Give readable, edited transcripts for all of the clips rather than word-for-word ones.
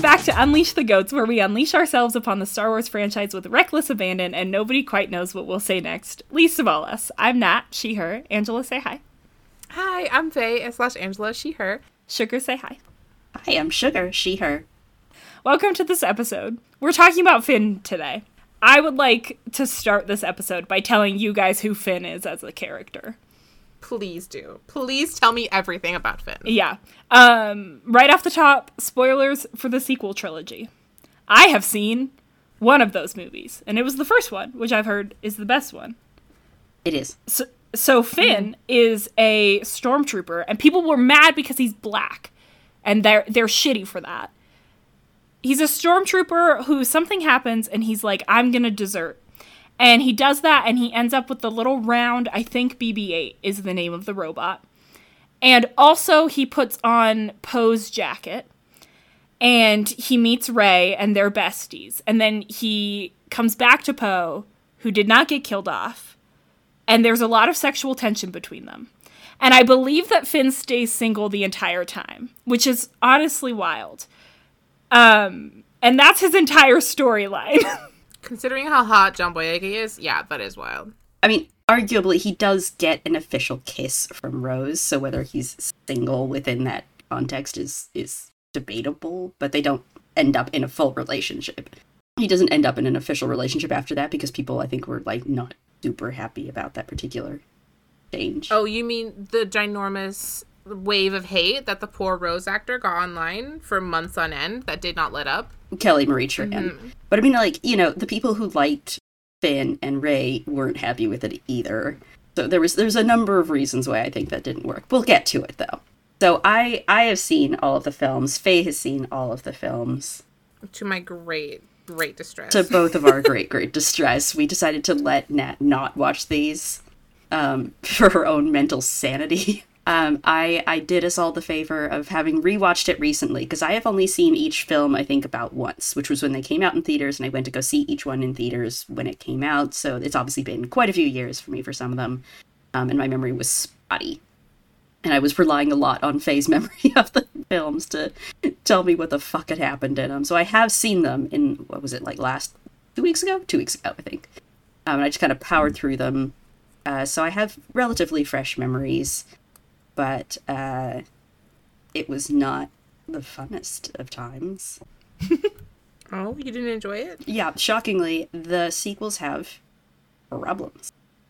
back to Unleash the Goats, where we unleash ourselves upon the Star Wars franchise with reckless abandon, and nobody quite knows what we'll say next. Least of all us. I'm Nat, she, her. Angela, say hi. Hi, I'm Faye, / Angela, she, her. Sugar, say hi. Hi, I'm Sugar, she, her. Welcome to this episode. We're talking about Finn today. I would like to start this episode by telling you guys who Finn is as a character. Please do. Please tell me everything about Finn. Yeah. Right off the top, spoilers for the sequel trilogy. I have seen one of those movies, and it was the first one, which I've heard is the best one. It is. So Finn is a stormtrooper, and people were mad because he's black, and they're shitty for that. He's a stormtrooper who something happens, and he's like, I'm gonna desert. And he does that, and he ends up with the little round, I think BB-8 is the name of the robot. And also, he puts on Poe's jacket, and he meets Rey, and they're besties. And then he comes back to Poe, who did not get killed off, and there's a lot of sexual tension between them. And I believe that Finn stays single the entire time, which is honestly wild. And that's his entire storyline. Considering how hot John Boyega is, yeah, that is wild. I mean, arguably, he does get an official kiss from Rose, so whether he's single within that context is debatable, but they don't end up in a full relationship. He doesn't end up in an official relationship after that because people, I think, were, like, not super happy about that particular change. Oh, you mean the ginormous wave of hate that the poor Rose actor got online for months on end that did not let up? Kelly Marie Tran. Mm-hmm. But I mean, like, you know, the people who liked Finn and Rey weren't happy with it either. So there's a number of reasons why I think that didn't work. We'll get to it, though. So I have seen all of the films. Faye has seen all of the films. To my great distress. To both of our great distress. We decided to let Nat not watch these for her own mental sanity. I did us all the favor of having rewatched it recently, because I have only seen each film, I think, about once, which was when they came out in theaters, and I went to go see each one in theaters when it came out, so it's obviously been quite a few years for me for some of them, and my memory was spotty. And I was relying a lot on Faye's memory of the films to tell me what the fuck had happened in them. So I have seen them in, what was it, like 2 weeks ago? 2 weeks ago, I think. And I just kind of powered through them. So I have relatively fresh memories. But it was not the funnest of times. Oh, you didn't enjoy it? Yeah, shockingly, the sequels have problems.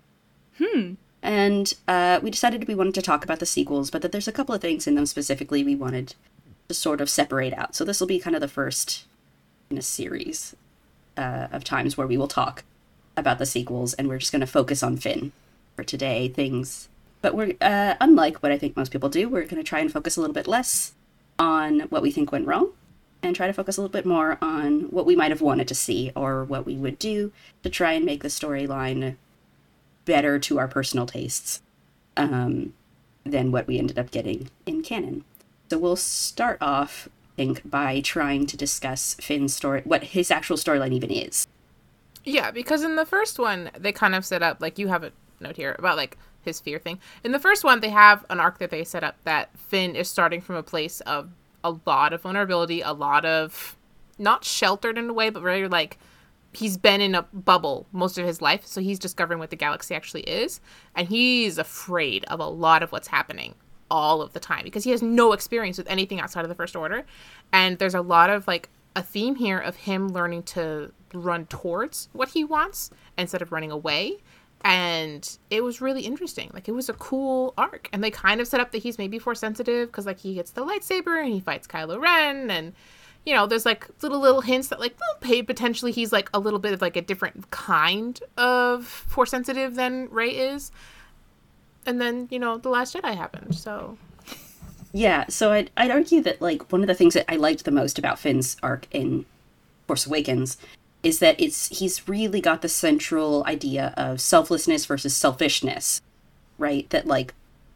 And we decided we wanted to talk about the sequels, but that there's a couple of things in them specifically we wanted to sort of separate out. So this will be kind of the first in a series of times where we will talk about the sequels, and we're just going to focus on Finn for today. But we're, unlike what I think most people do, we're going to try and focus a little bit less on what we think went wrong, and try to focus a little bit more on what we might have wanted to see, or what we would do to try and make the storyline better to our personal tastes than what we ended up getting in canon. So we'll start off, I think, by trying to discuss Finn's story, what his actual storyline even is. Yeah, because in the first one, they kind of set up, like, you have a note here about, like, his fear thing. In the first one, they have an arc that they set up that Finn is starting from a place of a lot of vulnerability, a lot of, not sheltered in a way, but very, like, he's been in a bubble most of his life, so he's discovering what the galaxy actually is, and he's afraid of a lot of what's happening all of the time, because he has no experience with anything outside of the First Order, and there's a lot of, like, a theme here of him learning to run towards what he wants instead of running away. And it was really interesting. Like, it was a cool arc. And they kind of set up that he's maybe Force sensitive because, like, he gets the lightsaber and he fights Kylo Ren. And, you know, there's, like, little hints that, like, well, potentially he's, like, a little bit of, like, a different kind of Force sensitive than Rey is. And then, you know, The Last Jedi happened, so... Yeah, so I'd argue that, like, one of the things that I liked the most about Finn's arc in Force Awakens is that he's really got the central idea of selflessness versus selfishness, right? That, like,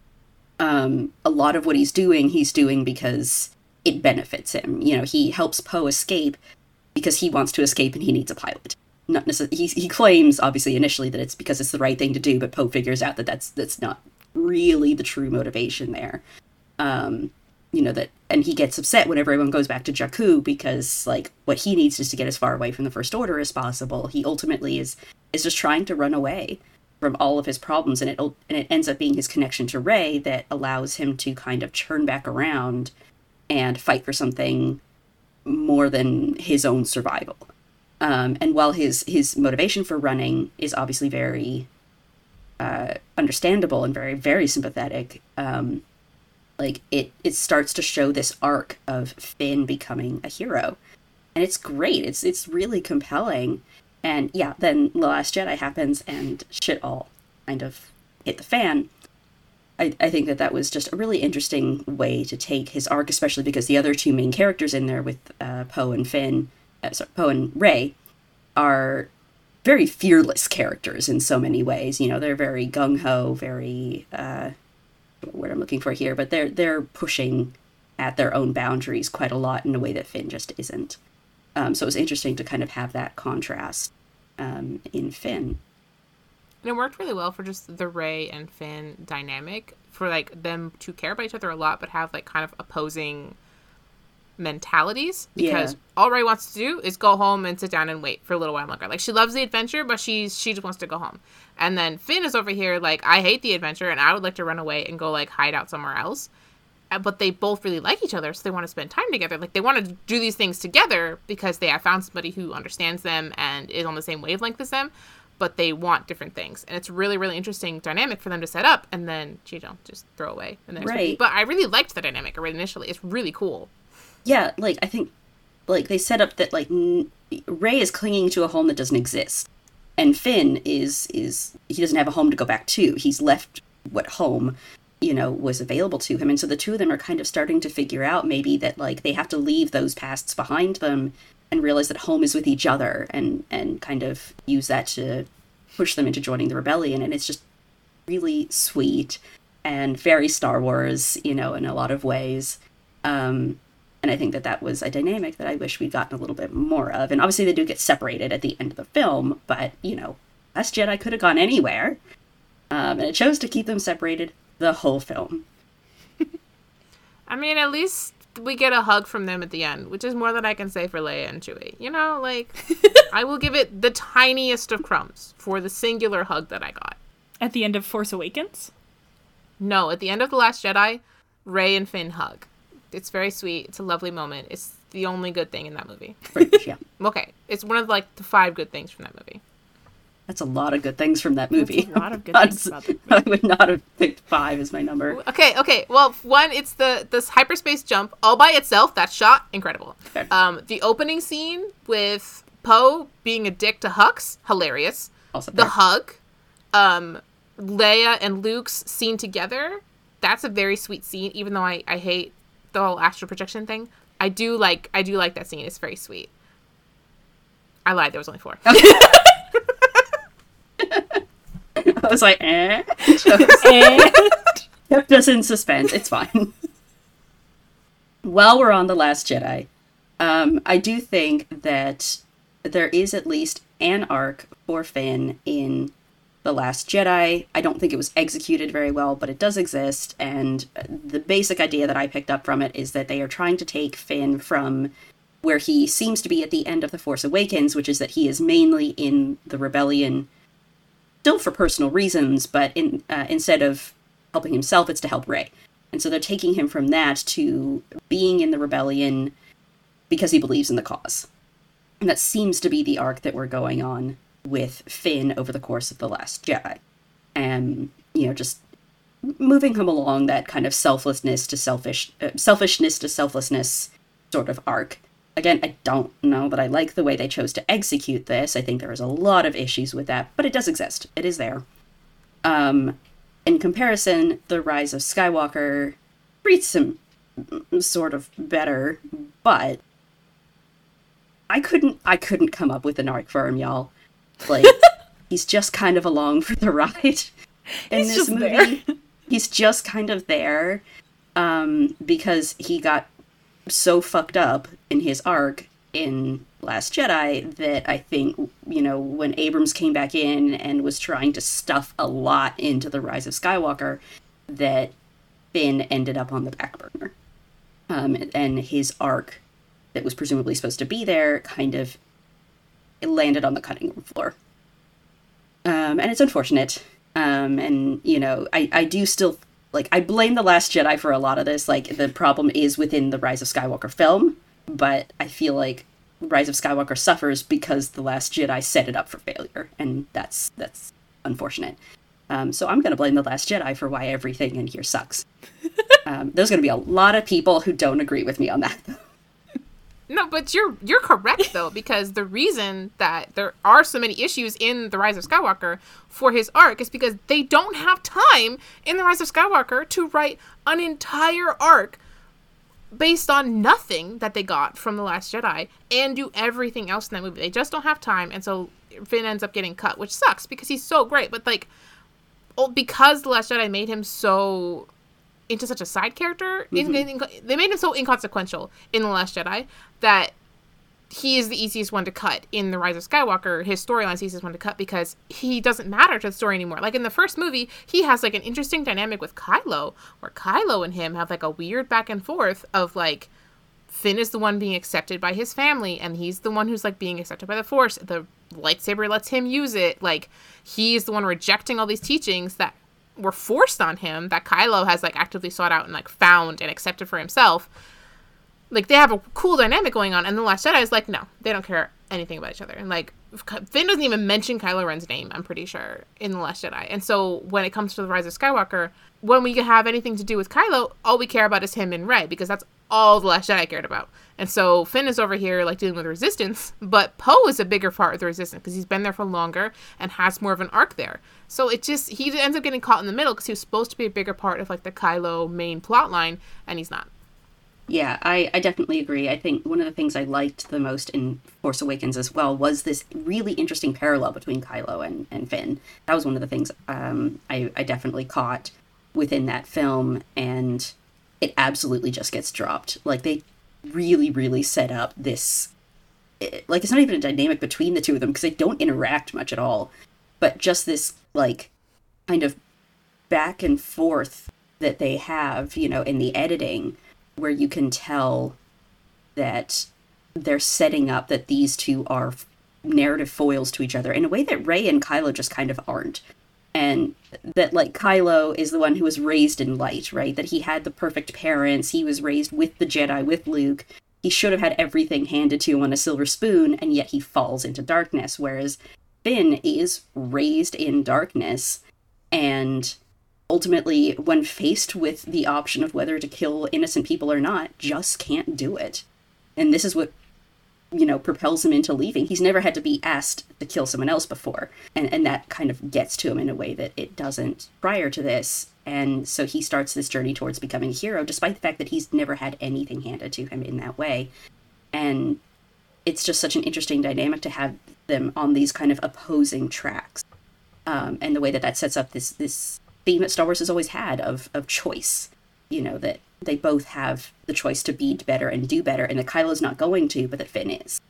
a lot of what he's doing because it benefits him. You know, he helps Poe escape because he wants to escape and he needs a pilot. Not necessarily, he claims, obviously, initially that it's because it's the right thing to do, but Poe figures out that that's not really the true motivation there. that, and he gets upset when everyone goes back to Jakku because, like, what he needs is to get as far away from the First Order as possible. He ultimately is just trying to run away from all of his problems, and it ends up being his connection to Rey that allows him to kind of turn back around and fight for something more than his own survival. And while his motivation for running is obviously very understandable and very, very sympathetic, like, it starts to show this arc of Finn becoming a hero. And it's great. It's really compelling. And yeah, then The Last Jedi happens and shit all kind of hit the fan. I think that was just a really interesting way to take his arc, especially because the other two main characters in there with Poe and Rey are very fearless characters in so many ways. They're very gung-ho, very, what word I'm looking for here, but they're pushing at their own boundaries quite a lot in a way that Finn just isn't. So it was interesting to kind of have that contrast in Finn. And it worked really well for just the Rey and Finn dynamic, for, like, them to care about each other a lot, but have, like, kind of opposing mentalities. Because all Rey wants to do is go home and sit down and wait for a little while longer. Like, she loves the adventure, but she just wants to go home. And then Finn is over here, like, I hate the adventure, and I would like to run away and go, like, hide out somewhere else. But they both really like each other, so they want to spend time together. Like, they want to do these things together because they have found somebody who understands them and is on the same wavelength as them, but they want different things. And it's really, really interesting dynamic for them to set up and then, just throw away. And then right. But I really liked the dynamic initially. It's really cool. Yeah, like, I think, like, they set up that, like, Rey is clinging to a home that doesn't exist. And Finn is he doesn't have a home to go back to. He's left what home was available to him. And so the two of them are kind of starting to figure out maybe that, like, they have to leave those pasts behind them and realize that home is with each other and kind of use that to push them into joining the rebellion. And it's just really sweet and very Star Wars, in a lot of ways. And I think that was a dynamic that I wish we'd gotten a little bit more of. And obviously they do get separated at the end of the film, but, Last Jedi could have gone anywhere. And it chose to keep them separated the whole film. I mean, at least we get a hug from them at the end, which is more than I can say for Leia and Chewie. Like, I will give it the tiniest of crumbs for the singular hug that I got. At the end of Force Awakens? No, at the end of The Last Jedi, Rey and Finn hug. It's very sweet. It's a lovely moment. It's the only good thing in that movie. Yeah. Okay, it's one of, like, the 5 good things from that movie. That's a lot of good things from that movie. That's a lot of good things about the movie. I would not have picked 5 as my number. Okay. Well, one, it's this hyperspace jump all by itself. That shot, incredible. Okay. The opening scene with Poe being a dick to Hux, hilarious. Also the hug, Leia and Luke's scene together, that's a very sweet scene. Even though I hate the whole astral projection thing, I do like that scene. It's very sweet. I lied. There was only 4. I was like, kept us in suspense. It's fine. While we're on The Last Jedi, I do think that there is at least an arc for Finn in The Last Jedi. I don't think it was executed very well, but it does exist, and the basic idea that I picked up from it is that they are trying to take Finn from where he seems to be at the end of The Force Awakens, which is that he is mainly in the rebellion still for personal reasons, but instead of helping himself, it's to help Rey. And so they're taking him from that to being in the rebellion because he believes in the cause. And that seems to be the arc that we're going on with Finn over the course of The Last Jedi. And, just moving him along that kind of selfishness to selflessness sort of arc. Again, I don't know that I like the way they chose to execute this. I think there is a lot of issues with that, but it does exist. It is there. In comparison, The Rise of Skywalker treats him sort of better, but I couldn't come up with an arc for him, y'all. Like, he's just kind of along for the ride in this movie. There. He's just kind of there because he got so fucked up in his arc in Last Jedi that I think, when Abrams came back in and was trying to stuff a lot into The Rise of Skywalker, that Finn ended up on the back burner. and his arc that was presumably supposed to be there kind of it landed on the cutting room floor. And it's unfortunate. And, you know, I do still, like, I blame The Last Jedi for a lot of this. Like, the problem is within the Rise of Skywalker film, but I feel like Rise of Skywalker suffers because The Last Jedi set it up for failure, and that's unfortunate. So I'm going to blame The Last Jedi for why everything in here sucks. There's going to be a lot of people who don't agree with me on that. No, but you're correct, though, because the reason that there are so many issues in The Rise of Skywalker for his arc is because they don't have time in The Rise of Skywalker to write an entire arc based on nothing that they got from The Last Jedi and do everything else in that movie. They just don't have time, and so Finn ends up getting cut, which sucks because he's so great. But, like, because The Last Jedi made him so into such a side character, they made him so inconsequential in The Last Jedi that he is the easiest one to cut in The Rise of Skywalker. His storyline's the easiest one to cut because he doesn't matter to the story anymore. Like, in the first movie, he has, like, an interesting dynamic with Kylo, where Kylo and him have, like, a weird back and forth of, like, Finn is the one being accepted by his family, and he's the one who's, like, being accepted by the Force. The lightsaber lets him use it. Like, he's the one rejecting all these teachings that were forced on him that Kylo has, like, actively sought out and, like, found and accepted for himself. Like, they have a cool dynamic going on, and The Last Jedi is like, no, they don't care anything about each other. And, like, Finn doesn't even mention Kylo Ren's name, I'm pretty sure, in The Last Jedi. And so when it comes to The Rise of Skywalker, when we have anything to do with Kylo, all we care about is him and Rey, because that's all The Last Jedi cared about. And so Finn is over here, like, dealing with Resistance, but Poe is a bigger part of the Resistance because he's been there for longer and has more of an arc there. So it just, he ends up getting caught in the middle because he was supposed to be a bigger part of, like, the Kylo main plot line, and he's not. Yeah, I definitely agree. I think one of the things I liked the most in Force Awakens as well was this really interesting parallel between Kylo and Finn. That was one of the things I definitely caught within that film, and it absolutely just gets dropped. Like, they really, really set up this... Like, it's not even a dynamic between the two of them, because they don't interact much at all. But just this, like, kind of back and forth that they have, you know, in the editing, where you can tell that they're setting up that these two are narrative foils to each other in a way that Rey and Kylo just kind of aren't. And that, like, Kylo is the one who was raised in light, right? That he had the perfect parents. He was raised with the Jedi, with Luke. He should have had everything handed to him on a silver spoon, and yet he falls into darkness. Whereas Finn is raised in darkness, and ultimately, when faced with the option of whether to kill innocent people or not, just can't do it. And this is what, you know, propels him into leaving. He's never had to be asked to kill someone else before. And that kind of gets to him in a way that it doesn't prior to this. And so he starts this journey towards becoming a hero, despite the fact that he's never had anything handed to him in that way. And it's just such an interesting dynamic to have them on these kind of opposing tracks. And the way that sets up this theme that Star Wars has always had of choice, you know, that they both have the choice to be better and do better, and that Kylo's not going to, but that Finn is.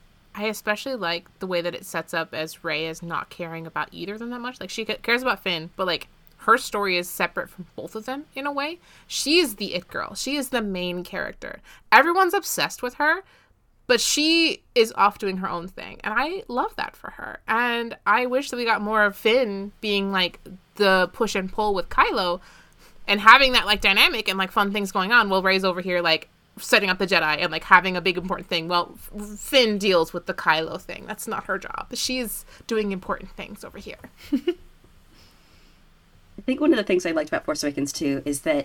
I especially like the way that it sets up as Rey is not caring about either of them that much. Like, she cares about Finn, but, like, her story is separate from both of them in a way. She is the it girl. She is the main character. Everyone's obsessed with her, but she is off doing her own thing. And I love that for her. And I wish that we got more of Finn being, like, the push and pull with Kylo and having that, like, dynamic and, like, fun things going on while Rey's over here, like, setting up the Jedi and, like, having a big important thing. Well, Finn deals with the Kylo thing. That's not her job. She's doing important things over here. I think one of the things I liked about Force Awakens, too, is that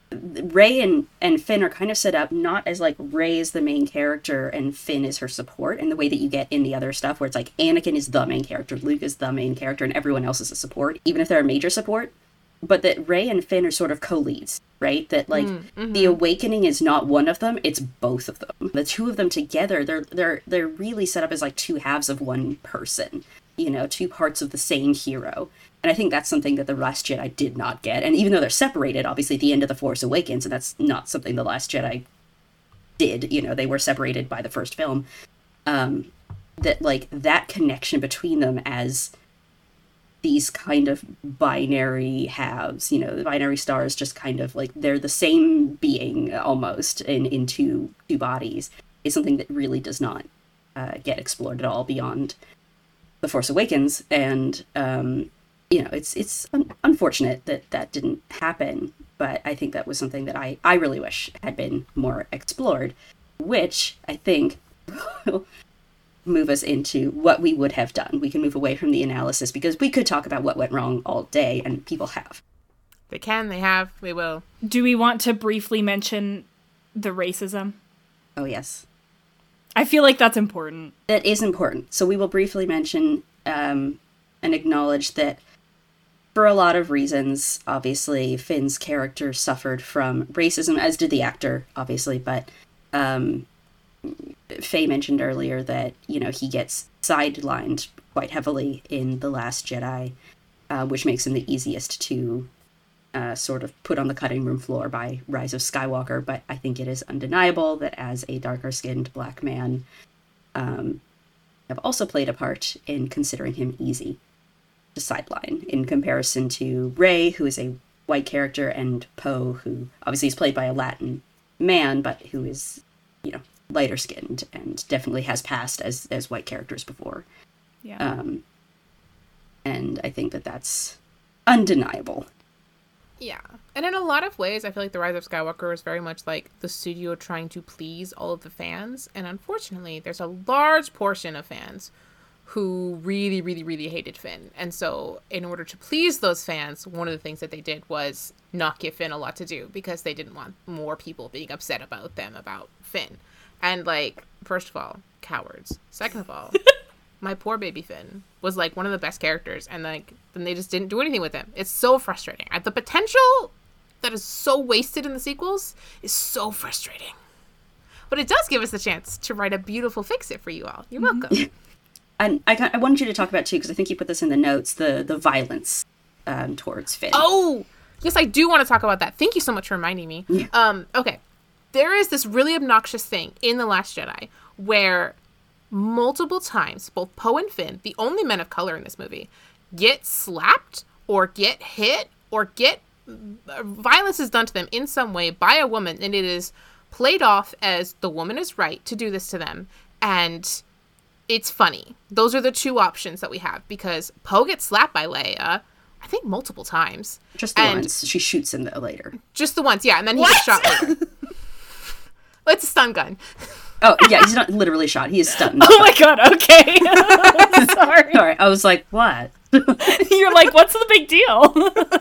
Rey and Finn are kind of set up not as, like, Rey is the main character and Finn is her support in the way that you get in the other stuff, where it's like Anakin is the main character, Luke is the main character, and everyone else is a support, even if they're a major support. But that Rey and Finn are sort of co-leads, right? That, like, the awakening is not one of them, it's both of them. The two of them together, they're really set up as, like, two halves of one person, you know, two parts of the same hero. And I think that's something that The Last Jedi did not get. And even though they're separated, obviously, at the end of The Force Awakens, and that's not something The Last Jedi did, you know, they were separated by the first film, that, like, that connection between them as these kind of binary halves, the binary stars just kind of like they're the same being almost in two bodies, is something that really does not get explored at all beyond The Force Awakens. And it's unfortunate that didn't happen, but I think that was something that I really wish had been more explored, which I think will move us into what we would have done. We can move away from the analysis, because we could talk about what went wrong all day, and people have. They can, they have, they will. Do we want to briefly mention the racism? Oh, yes. I feel like that's important. That is important. So we will briefly mention and acknowledge that for a lot of reasons, obviously, Finn's character suffered from racism, as did the actor, obviously, but Faye mentioned earlier that, he gets sidelined quite heavily in The Last Jedi, which makes him the easiest to sort of put on the cutting room floor by Rise of Skywalker. But I think it is undeniable that as a darker-skinned black man, have also played a part in considering him easy to sideline in comparison to Rey, who is a white character, and Poe, who obviously is played by a Latin man, but who is, lighter skinned and definitely has passed as white characters before. Yeah. And I think that's undeniable. Yeah. And in a lot of ways, I feel like The Rise of Skywalker is very much like the studio trying to please all of the fans. And unfortunately, there's a large portion of fans who really, really, really hated Finn. And so in order to please those fans, one of the things that they did was not give Finn a lot to do, because they didn't want more people being upset about Finn. And, first of all, cowards. Second of all, my poor baby Finn was, one of the best characters. And, then they just didn't do anything with him. It's so frustrating. The potential that is so wasted in the sequels is so frustrating. But it does give us the chance to write a beautiful fix-it for you all. You're welcome. And I wanted you to talk about, too, because I think you put this in the notes, the violence towards Finn. Oh! Yes, I do want to talk about that. Thank you so much for reminding me. Yeah. Okay. There is this really obnoxious thing in The Last Jedi where multiple times, both Poe and Finn, the only men of color in this movie, get slapped or get hit or get violence is done to them in some way by a woman, and it is played off as the woman is right to do this to them, and it's funny. Those are the two options that we have, because Poe gets slapped by Leia, I think multiple times. Just the ones. She shoots him, though, later. Just the ones, yeah, and then he gets shot later. It's a stun gun. Oh, yeah, he's not literally shot. He is stunned. Oh my god, okay. Sorry. All right, I was like, what? You're like, what's the big deal?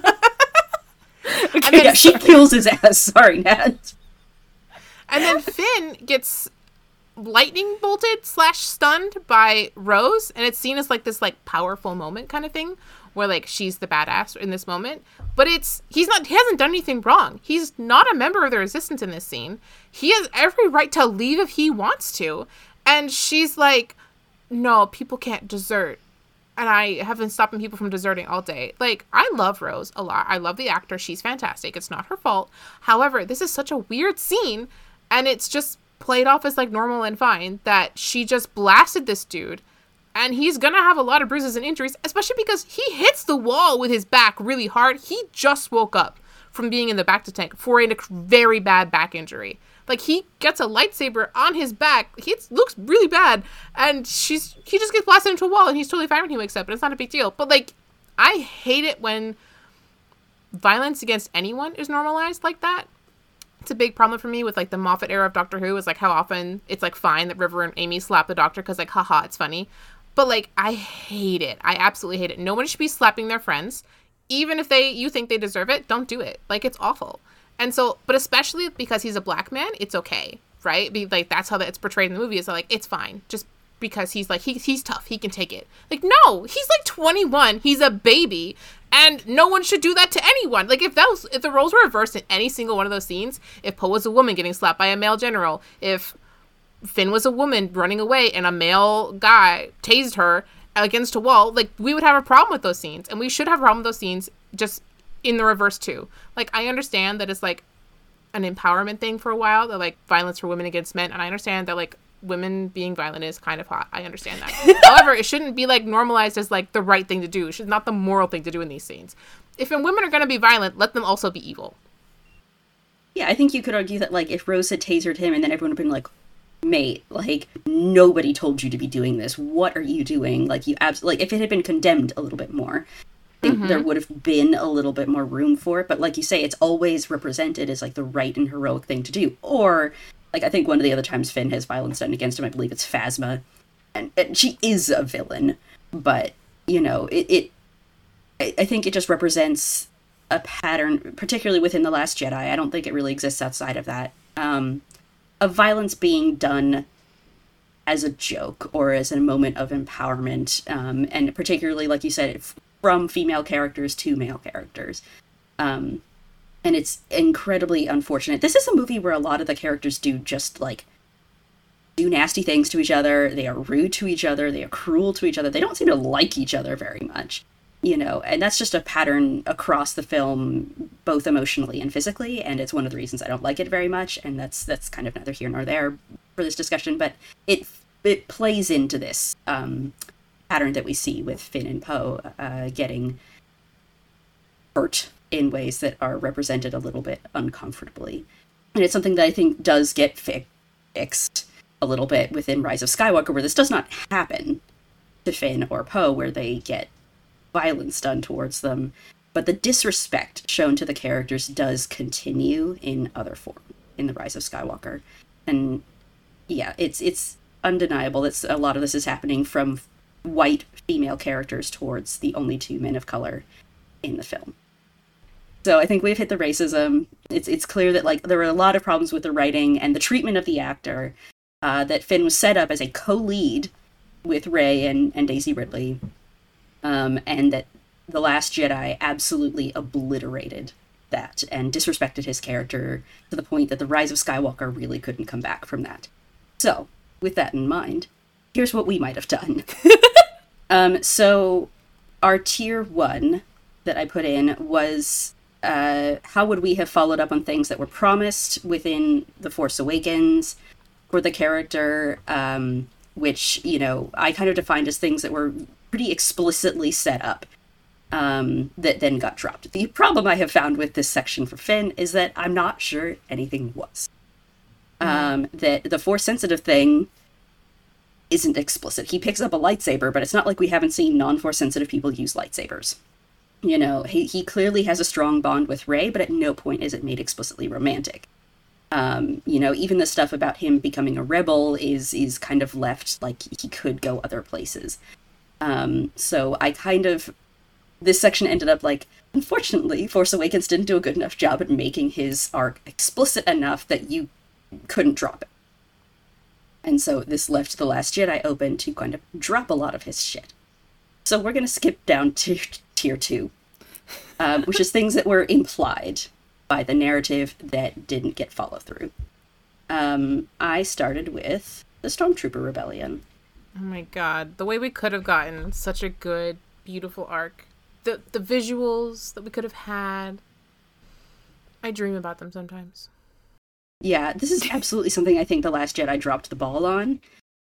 Okay, yeah, she kills his ass. Sorry, Nat. And then Finn gets lightning bolted / stunned by Rose, and it's seen as this powerful moment kind of thing, where she's the badass in this moment. But he hasn't done anything wrong. He's not a member of the Resistance in this scene. He has every right to leave if he wants to. And she's like, no, people can't desert. And I have been stopping people from deserting all day. I love Rose a lot. I love the actor. She's fantastic. It's not her fault. However, this is such a weird scene, and it's just played off as normal and fine, that she just blasted this dude, and he's gonna have a lot of bruises and injuries, especially because he hits the wall with his back really hard. He just woke up from being in the back to tank for a very bad back injury. He gets a lightsaber on his back. It looks really bad, and he just gets blasted into a wall, and he's totally fine when he wakes up, and it's not a big deal. But I hate it when violence against anyone is normalized like that. It's a big problem for me with the Moffat era of Doctor Who, is how often it's fine that River and Amy slap the Doctor because haha, it's funny. But I hate it. I absolutely hate it. Nobody should be slapping their friends. Even if you think they deserve it, don't do it. It's awful. And so, but especially because he's a black man, it's okay, right? That's how it's portrayed in the movie, is it's fine. Just because he's he's tough, he can take it. No, he's 21, he's a baby, and no one should do that to anyone. If the roles were reversed in any single one of those scenes, if Poe was a woman getting slapped by a male general, if Finn was a woman running away and a male guy tased her against a wall, we would have a problem with those scenes, and we should have a problem with those scenes just in the reverse too. I understand that it's an empowerment thing for a while, that violence for women against men, and I understand that women being violent is kind of hot. I understand that. However, it shouldn't be like normalized as like the right thing to do. It should not the moral thing to do in these scenes. If women are going to be violent, let them also be evil. Yeah, I think you could argue that, like, if Rose had tasered him and then everyone would have been like, mate, like, nobody told you to be doing this. What are you doing? Like, like, if it had been condemned a little bit more, I think there would have been a little bit more room for it. But like you say, it's always represented as, like, the right and heroic thing to do. Or, like, I think one of the other times Finn has violence done against him, I believe it's Phasma. And she is a villain. But, you know, I think it just represents a pattern, particularly within The Last Jedi. I don't think it really exists outside of that. Of violence being done as a joke or as a moment of empowerment, and particularly, like you said, from female characters to male characters. And it's incredibly unfortunate. This is a movie where a lot of the characters do just, like, do nasty things to each other. They are rude to each other. They are cruel to each other. They don't seem to like each other very much. You know, and that's just a pattern across the film, both emotionally and physically, and it's one of the reasons I don't like it very much, and that's kind of neither here nor there for this discussion, but it plays into this pattern that we see with Finn and Poe getting hurt in ways that are represented a little bit uncomfortably. And it's something that I think does get fixed a little bit within Rise of Skywalker, where this does not happen to Finn or Poe, where they get violence done towards them, but the disrespect shown to the characters does continue in other form in The Rise of Skywalker. And yeah, it's undeniable that a lot of this is happening from white female characters towards the only two men of color in the film. So I think we've hit the racism. It's clear that, like, there were a lot of problems with the writing and the treatment of the actor, that Finn was set up as a co-lead with Rey and Daisy Ridley. And that The Last Jedi absolutely obliterated that and disrespected his character to the point that The Rise of Skywalker really couldn't come back from that. So, with that in mind, here's what we might have done. So, our tier 1 that I put in was, how would we have followed up on things that were promised within The Force Awakens for the character, which, you know, I kind of defined as things that were pretty explicitly set up, that then got dropped. The problem I have found with this section for Finn is that I'm not sure anything was. That the Force-sensitive thing isn't explicit. He picks up a lightsaber, but it's not like we haven't seen non-Force-sensitive people use lightsabers. You know, he clearly has a strong bond with Rey, but at no point is it made explicitly romantic. You know, even the stuff about him becoming a rebel is kind of left like he could go other places. So I this section ended up like, unfortunately, Force Awakens didn't do a good enough job at making his arc explicit enough that you couldn't drop it. And so this left The Last Jedi open to kind of drop a lot of his shit. So we're going to skip down to tier 2, which is things that were implied by the narrative that didn't get follow through. I started with the Stormtrooper Rebellion. Oh my god, the way we could have gotten such a good, beautiful arc. The visuals that we could have had. I dream about them sometimes. Yeah, this is absolutely something I think The Last Jedi dropped the ball on.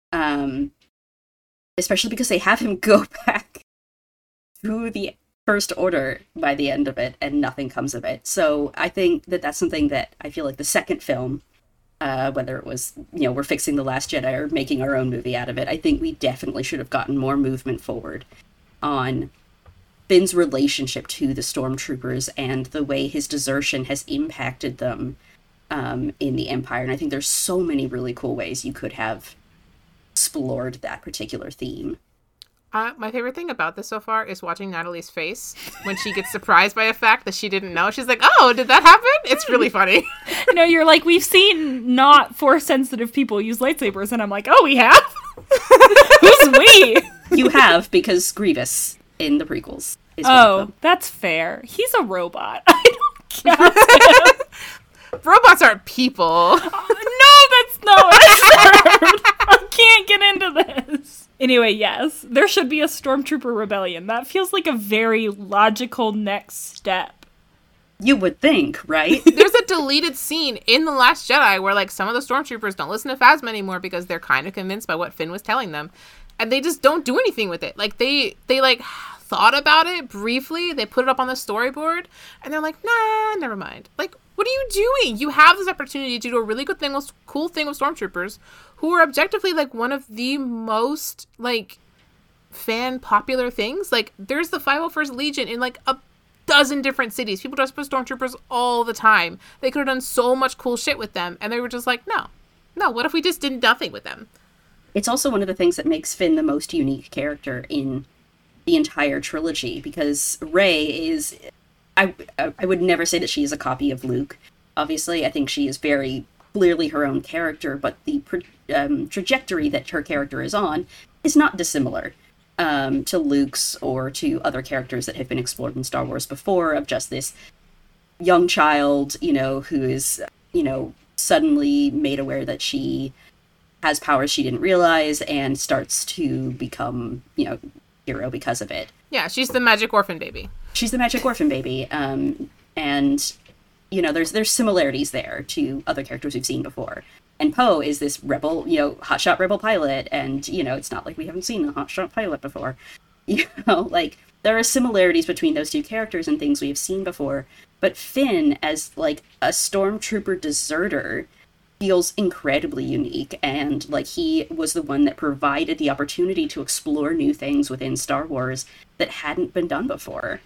Especially because they have him go back through the First Order by the end of it, and nothing comes of it. So I think that that's something that I feel like the second film, whether it was, you know, we're fixing The Last Jedi or making our own movie out of it, I think we definitely should have gotten more movement forward on Finn's relationship to the Stormtroopers and the way his desertion has impacted them in the Empire. And I think there's so many really cool ways you could have explored that particular theme. My favorite thing about this so far is watching Natalie's face when she gets surprised by a fact that she didn't know. She's like, oh, did that happen? It's really funny. No, you're like, we've seen not Force-sensitive people use lightsabers, and I'm like, oh, we have? Who's we? You have, because Grievous in the prequels is one of them. That's fair. He's a robot. I don't count him. Robots aren't people. No, that's not what I said. I can't get into this. Anyway, yes, there should be a Stormtrooper rebellion. That feels like a very logical next step You would think, right? There's a deleted scene in The Last Jedi where, like, some of the stormtroopers don't listen to Phasma anymore because they're kind of convinced by what Finn was telling them. And they just don't do anything with it. Like, they like, thought about it briefly. They put it up on the storyboard. And they're like, nah, never mind. Like, what are you doing? You have this opportunity to do a really cool thing with stormtroopers who are objectively, like, one of the most, like, fan popular things. Like, there's the 501st Legion in, like, a dozen different cities. People dress up as stormtroopers all the time. They could have done so much cool shit with them, and they were just like, no, what if we just did nothing with them? It's also one of the things that makes Finn the most unique character in the entire trilogy, because Rey is, I would never say that she is a copy of Luke. Obviously, I think she is very clearly her own character, but the trajectory that her character is on is not dissimilar to Luke's or to other characters that have been explored in Star Wars before, of just this young child, who is, suddenly made aware that she has powers she didn't realize and starts to become, hero because of it. Yeah, she's the magic orphan baby. She's the magic orphan baby. And, there's similarities there to other characters we've seen before. And Poe is this rebel, hotshot rebel pilot, and, it's not like we haven't seen a hotshot pilot before. There are similarities between those two characters and things we have seen before, but Finn, as, like, a stormtrooper deserter, feels incredibly unique, and, like, he was the one that provided the opportunity to explore new things within Star Wars that hadn't been done before.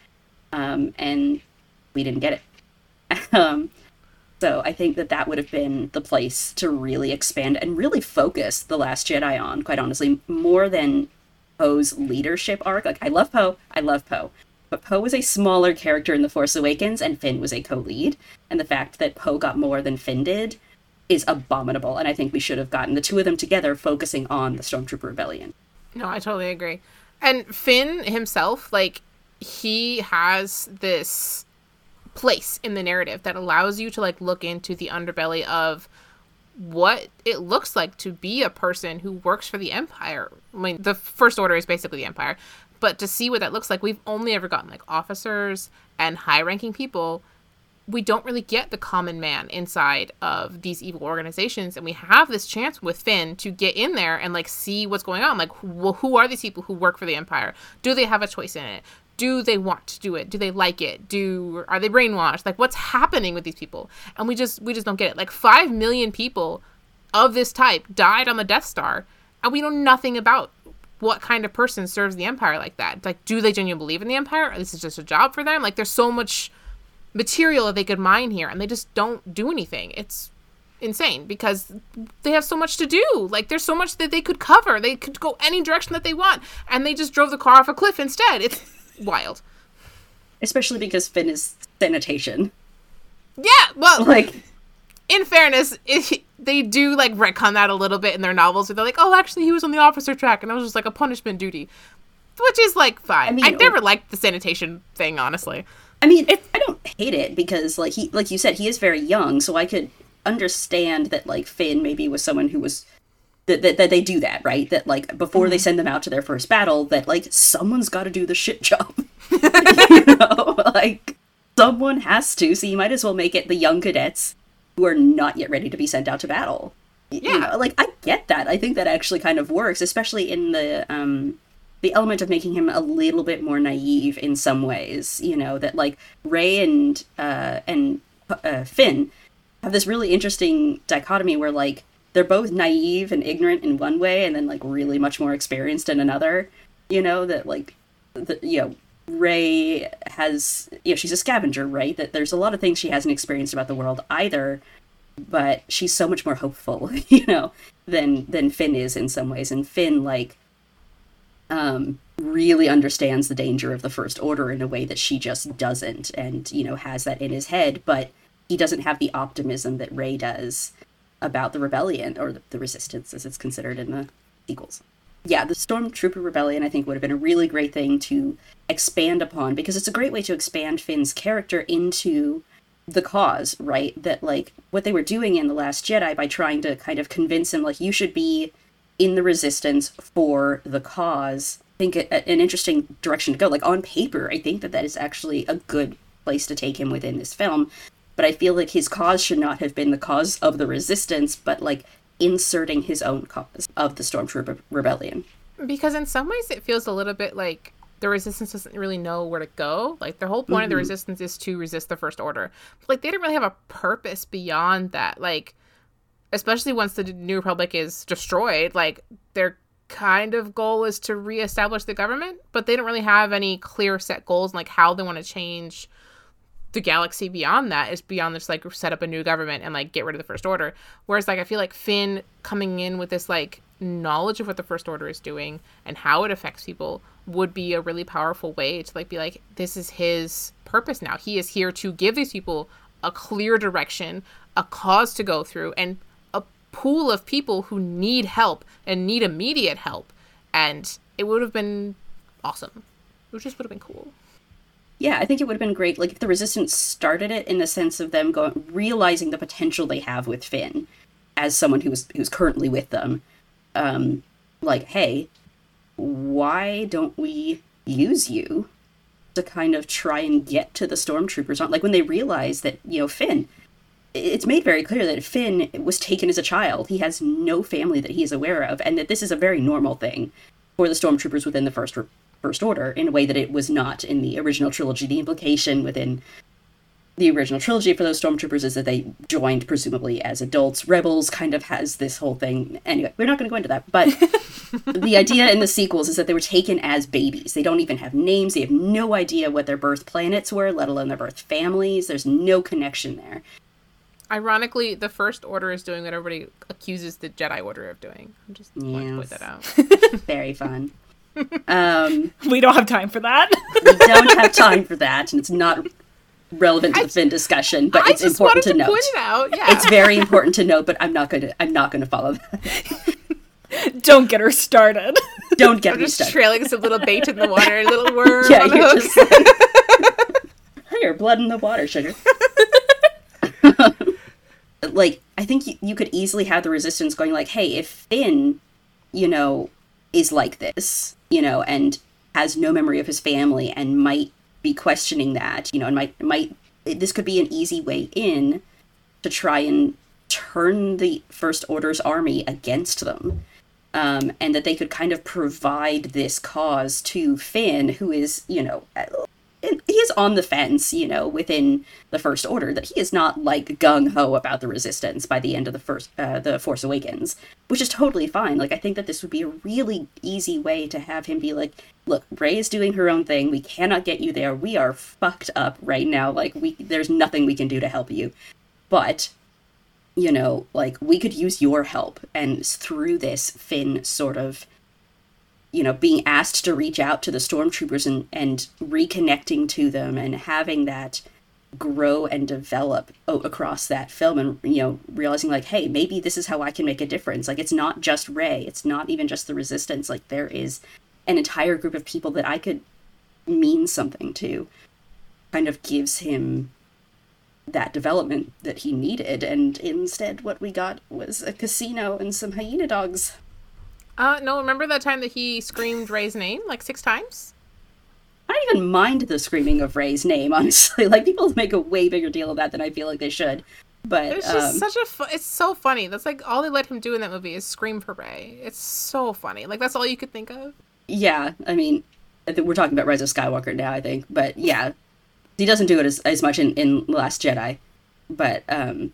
And we didn't get it. So I think that would have been the place to really expand and really focus The Last Jedi on, quite honestly, more than Poe's leadership arc. Like, I love Poe, but Poe was a smaller character in The Force Awakens, and Finn was a co-lead, and the fact that Poe got more than Finn did is abominable, and I think we should have gotten the two of them together focusing on the Stormtrooper Rebellion. No, I totally agree. And Finn himself, like, he has this place in the narrative that allows you to, like, look into the underbelly of what it looks like to be a person who works for the Empire. I mean, the First Order is basically the Empire, but to see what that looks like, we've only ever gotten, like, officers and high-ranking people. We don't really get the common man inside of these evil organizations, and we have this chance with Finn to get in there and, like, see what's going on. Like, who are these people who work for the Empire? Do they have a choice in it? Do they want to do it? Do they like it? Are they brainwashed? Like, what's happening with these people? And we just don't get it. Like, 5 million people of this type died on the Death Star, and we know nothing about what kind of person serves the Empire like that. Like, do they genuinely believe in the Empire? Or this is just a job for them? Like, there's so much material that they could mine here, and they just don't do anything. It's insane because they have so much to do. Like, there's so much that they could cover. They could go any direction that they want, and they just drove the car off a cliff instead. It's wild. Especially because Finn is sanitation. Yeah, well, like, in fairness, they do, like, retcon that a little bit in their novels, where they're like, oh, actually, he was on the officer track, and it was just, like, a punishment duty. Which is, like, fine. I mean, I never liked the sanitation thing, honestly. I mean, I don't hate it, because, like, like you said, he is very young, so I could understand that, like, Finn maybe was someone who was that they do that, right? That, like, before they send them out to their first battle, that, like, someone's got to do the shit job. Like, someone has to, so you might as well make it the young cadets who are not yet ready to be sent out to battle. Yeah. Like, I get that. I think that actually kind of works, especially in the element of making him a little bit more naive in some ways, that, like, Rey and Finn have this really interesting dichotomy where, like, they're both naive and ignorant in one way, and then, like, really much more experienced in another. That, like, Rey has, she's a scavenger, right? That there's a lot of things she hasn't experienced about the world either, but she's so much more hopeful, than Finn is in some ways. And Finn, like, really understands the danger of the First Order in a way that she just doesn't, and, has that in his head, but he doesn't have the optimism that Rey does about the rebellion, or the resistance as it's considered in the sequels. Yeah, the Stormtrooper Rebellion, I think, would have been a really great thing to expand upon, because it's a great way to expand Finn's character into the cause, right? That, like, what they were doing in The Last Jedi by trying to kind of convince him, like, you should be in the resistance for the cause, I think an interesting direction to go. Like, on paper, I think that is actually a good place to take him within this film. But I feel like his cause should not have been the cause of the resistance, but like inserting his own cause of the Stormtrooper rebellion. Because in some ways it feels a little bit like the resistance doesn't really know where to go. Like, the whole point of the resistance is to resist the First Order. But, like, they didn't really have a purpose beyond that. Like, especially once the New Republic is destroyed, like, their kind of goal is to reestablish the government, but they don't really have any clear set goals and, like, how they want to change the galaxy beyond that. Is beyond just, like, set up a new government and, like, get rid of the First Order. Whereas, like, I feel like Finn coming in with this, like, knowledge of what the First Order is doing and how it affects people would be a really powerful way to, like, be like, this is his purpose now. He is here to give these people a clear direction, a cause to go through, and a pool of people who need help and need immediate help. And it would have been awesome. It just would have been cool. Yeah, I think it would have been great, like, if the Resistance started it in the sense of them realizing the potential they have with Finn as someone who's currently with them. Like, hey, why don't we use you to kind of try and get to the Stormtroopers? Like, when they realize that, you know, Finn, it's made very clear that Finn was taken as a child. He has no family that he is aware of, and that this is a very normal thing for the Stormtroopers within the First Order, in a way that it was not in the original trilogy. The implication within the original trilogy for those Stormtroopers is that they joined presumably as adults. Rebels kind of has this whole thing. Anyway, we're not going to go into that, but the idea in the sequels is that they were taken as babies. They don't even have names. They have no idea what their birth planets were, let alone their birth families. There's no connection there. Ironically, the First Order is doing what everybody accuses the Jedi Order of doing. I'm just want to point that out. Very fun. We don't have time for that. We don't have time for that, and it's not relevant to the Finn discussion, but it's important to note. Point it out. Yeah. It's very important to note, but I'm not going to follow that. Don't get her started. Don't get me just started. Trailing some little bait in the water, a little worm Yeah, on the you're hook. just like, your blood in the water, sugar. Like, I think you could easily have the Resistance going like, hey, if Finn, you know, is like this, you know, and has no memory of his family and might be questioning that, you know, and might this could be an easy way in to try and turn the First Order's army against them. And that they could kind of provide this cause to Finn, who is, you know, he is on the fence, you know, within the First Order, that he is not, like, gung-ho about the Resistance by the end of the Force Awakens, which is totally fine. Like, I think that this would be a really easy way to have him be like, look, Rey is doing her own thing, we cannot get you there, we are fucked up right now, like, there's nothing we can do to help you, but, you know, like, we could use your help, and through this, Finn sort of, you know, being asked to reach out to the Stormtroopers and reconnecting to them and having that grow and develop across that film, and, you know, realizing like, hey, maybe this is how I can make a difference. Like, it's not just Rey, it's not even just the Resistance, like, there is an entire group of people that I could mean something to. Kind of gives him that development that he needed, and instead what we got was a casino and some hyena dogs. No, remember that time that he screamed Rey's name like 6 times? I don't even mind the screaming of Rey's name, honestly. Like, people make a way bigger deal of that than I feel like they should. But it's just such it's so funny. That's like all they let him do in that movie is scream for Rey. It's so funny. Like, that's all you could think of. Yeah, I mean, we're talking about Rise of Skywalker now, I think. But yeah, he doesn't do it as much in Last Jedi. But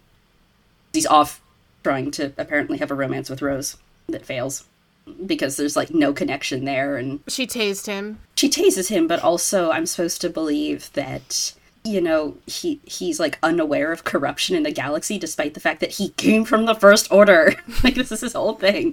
he's off trying to apparently have a romance with Rose that fails, because there's, like, no connection there. And she tased him. She tases him, but also I'm supposed to believe that, you know, he's, like, unaware of corruption in the galaxy, despite the fact that he came from the First Order. Like, this is his whole thing.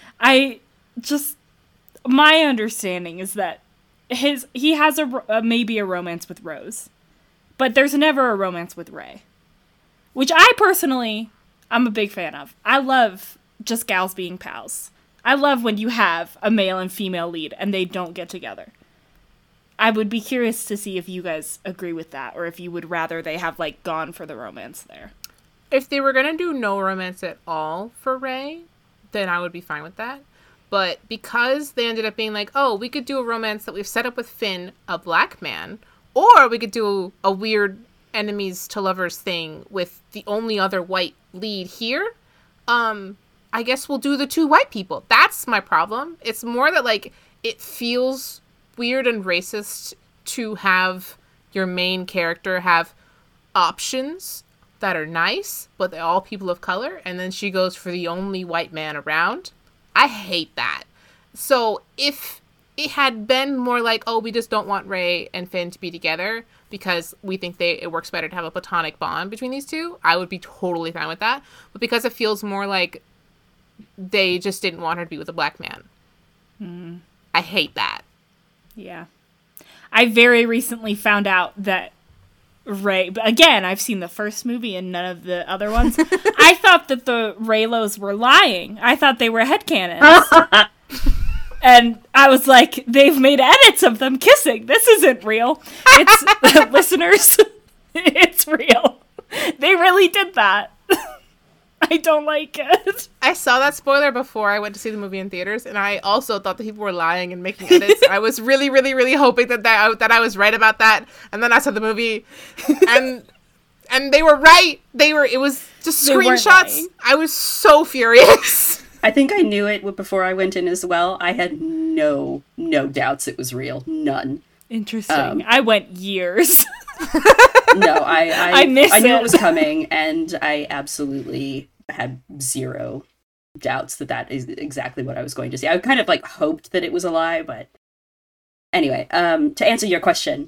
My understanding is that he has maybe a romance with Rose, but there's never a romance with Rey, which I'm a big fan of. I love just gals being pals. I love when you have a male and female lead and they don't get together. I would be curious to see if you guys agree with that, or if you would rather they have, like, gone for the romance there. If they were gonna do no romance at all for Rey, then I would be fine with that. But because they ended up being like, oh, we could do a romance that we've set up with Finn, a black man, Or we could do a weird enemies to lovers thing with the only other white lead here. I guess we'll do the 2 white people. That's my problem. It's more that, like, it feels weird and racist to have your main character have options that are nice, but they're all people of color, and then she goes for the only white man around. I hate that. So if it had been more like, oh, we just don't want Rey and Finn to be together because we think it works better to have a platonic bond between these two, I would be totally fine with that. But because it feels more like they just didn't want her to be with a black man. I hate that. Yeah. I very recently found out that Rey, but again, I've seen the first movie and none of the other ones. I thought that the Reylos were lying. I thought they were headcanons. And I was like, they've made edits of them kissing. This isn't real. It's, listeners, it's real. They really did that. I don't like it. I saw that spoiler before I went to see the movie in theaters, and I also thought that people were lying and making edits. I was really, really, really hoping that I was right about that. And then I saw the movie, and they were right. It was just screenshots. I was so furious. I think I knew it before I went in as well. I had no doubts it was real. None. Interesting. I went years. No, I knew it was coming, and I absolutely had zero doubts that is exactly what I was going to see. I kind of like hoped that it was a lie, but anyway, to answer your question,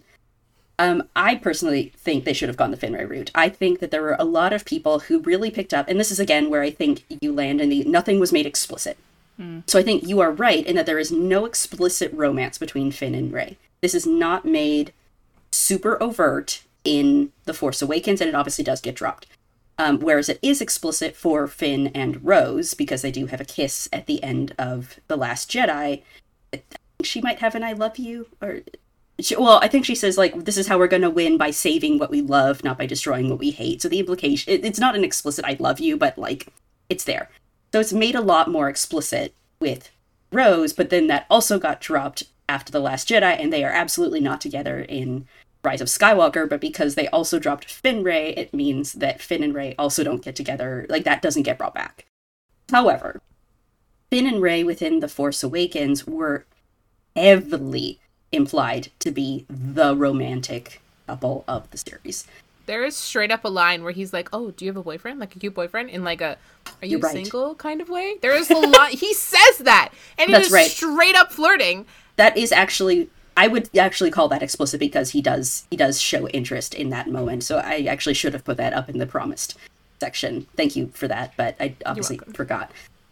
I personally think they should have gone the Finn Rey route. I think that there were a lot of people who really picked up, and this is again where I think you land in the nothing was made explicit. So I think you are right in that there is no explicit romance between Finn and Rey. This is not made super overt in The Force Awakens, and it obviously does get dropped. Whereas it is explicit for Finn and Rose, because they do have a kiss at the end of The Last Jedi. I think she might have an I love you, or... I think she says, like, this is how we're going to win, by saving what we love, not by destroying what we hate. So the implication, it's not an explicit I love you, but, like, it's there. So it's made a lot more explicit with Rose, but then that also got dropped after The Last Jedi, and they are absolutely not together in Rise of Skywalker, but because they also dropped Finn Rey, it means that Finn and Rey also don't get together. Like, that doesn't get brought back. However, Finn and Rey within The Force Awakens were heavily implied to be the romantic couple of the series. There is straight up a line where he's like, oh, do you have a boyfriend? Like a cute boyfriend? In like a, are you single kind of way? There is a lot. He says that. And it is straight up flirting. That is actually, I would actually call that explicit, because he does show interest in that moment. So I actually should have put that up in the promised section. Thank you for that, but I obviously forgot.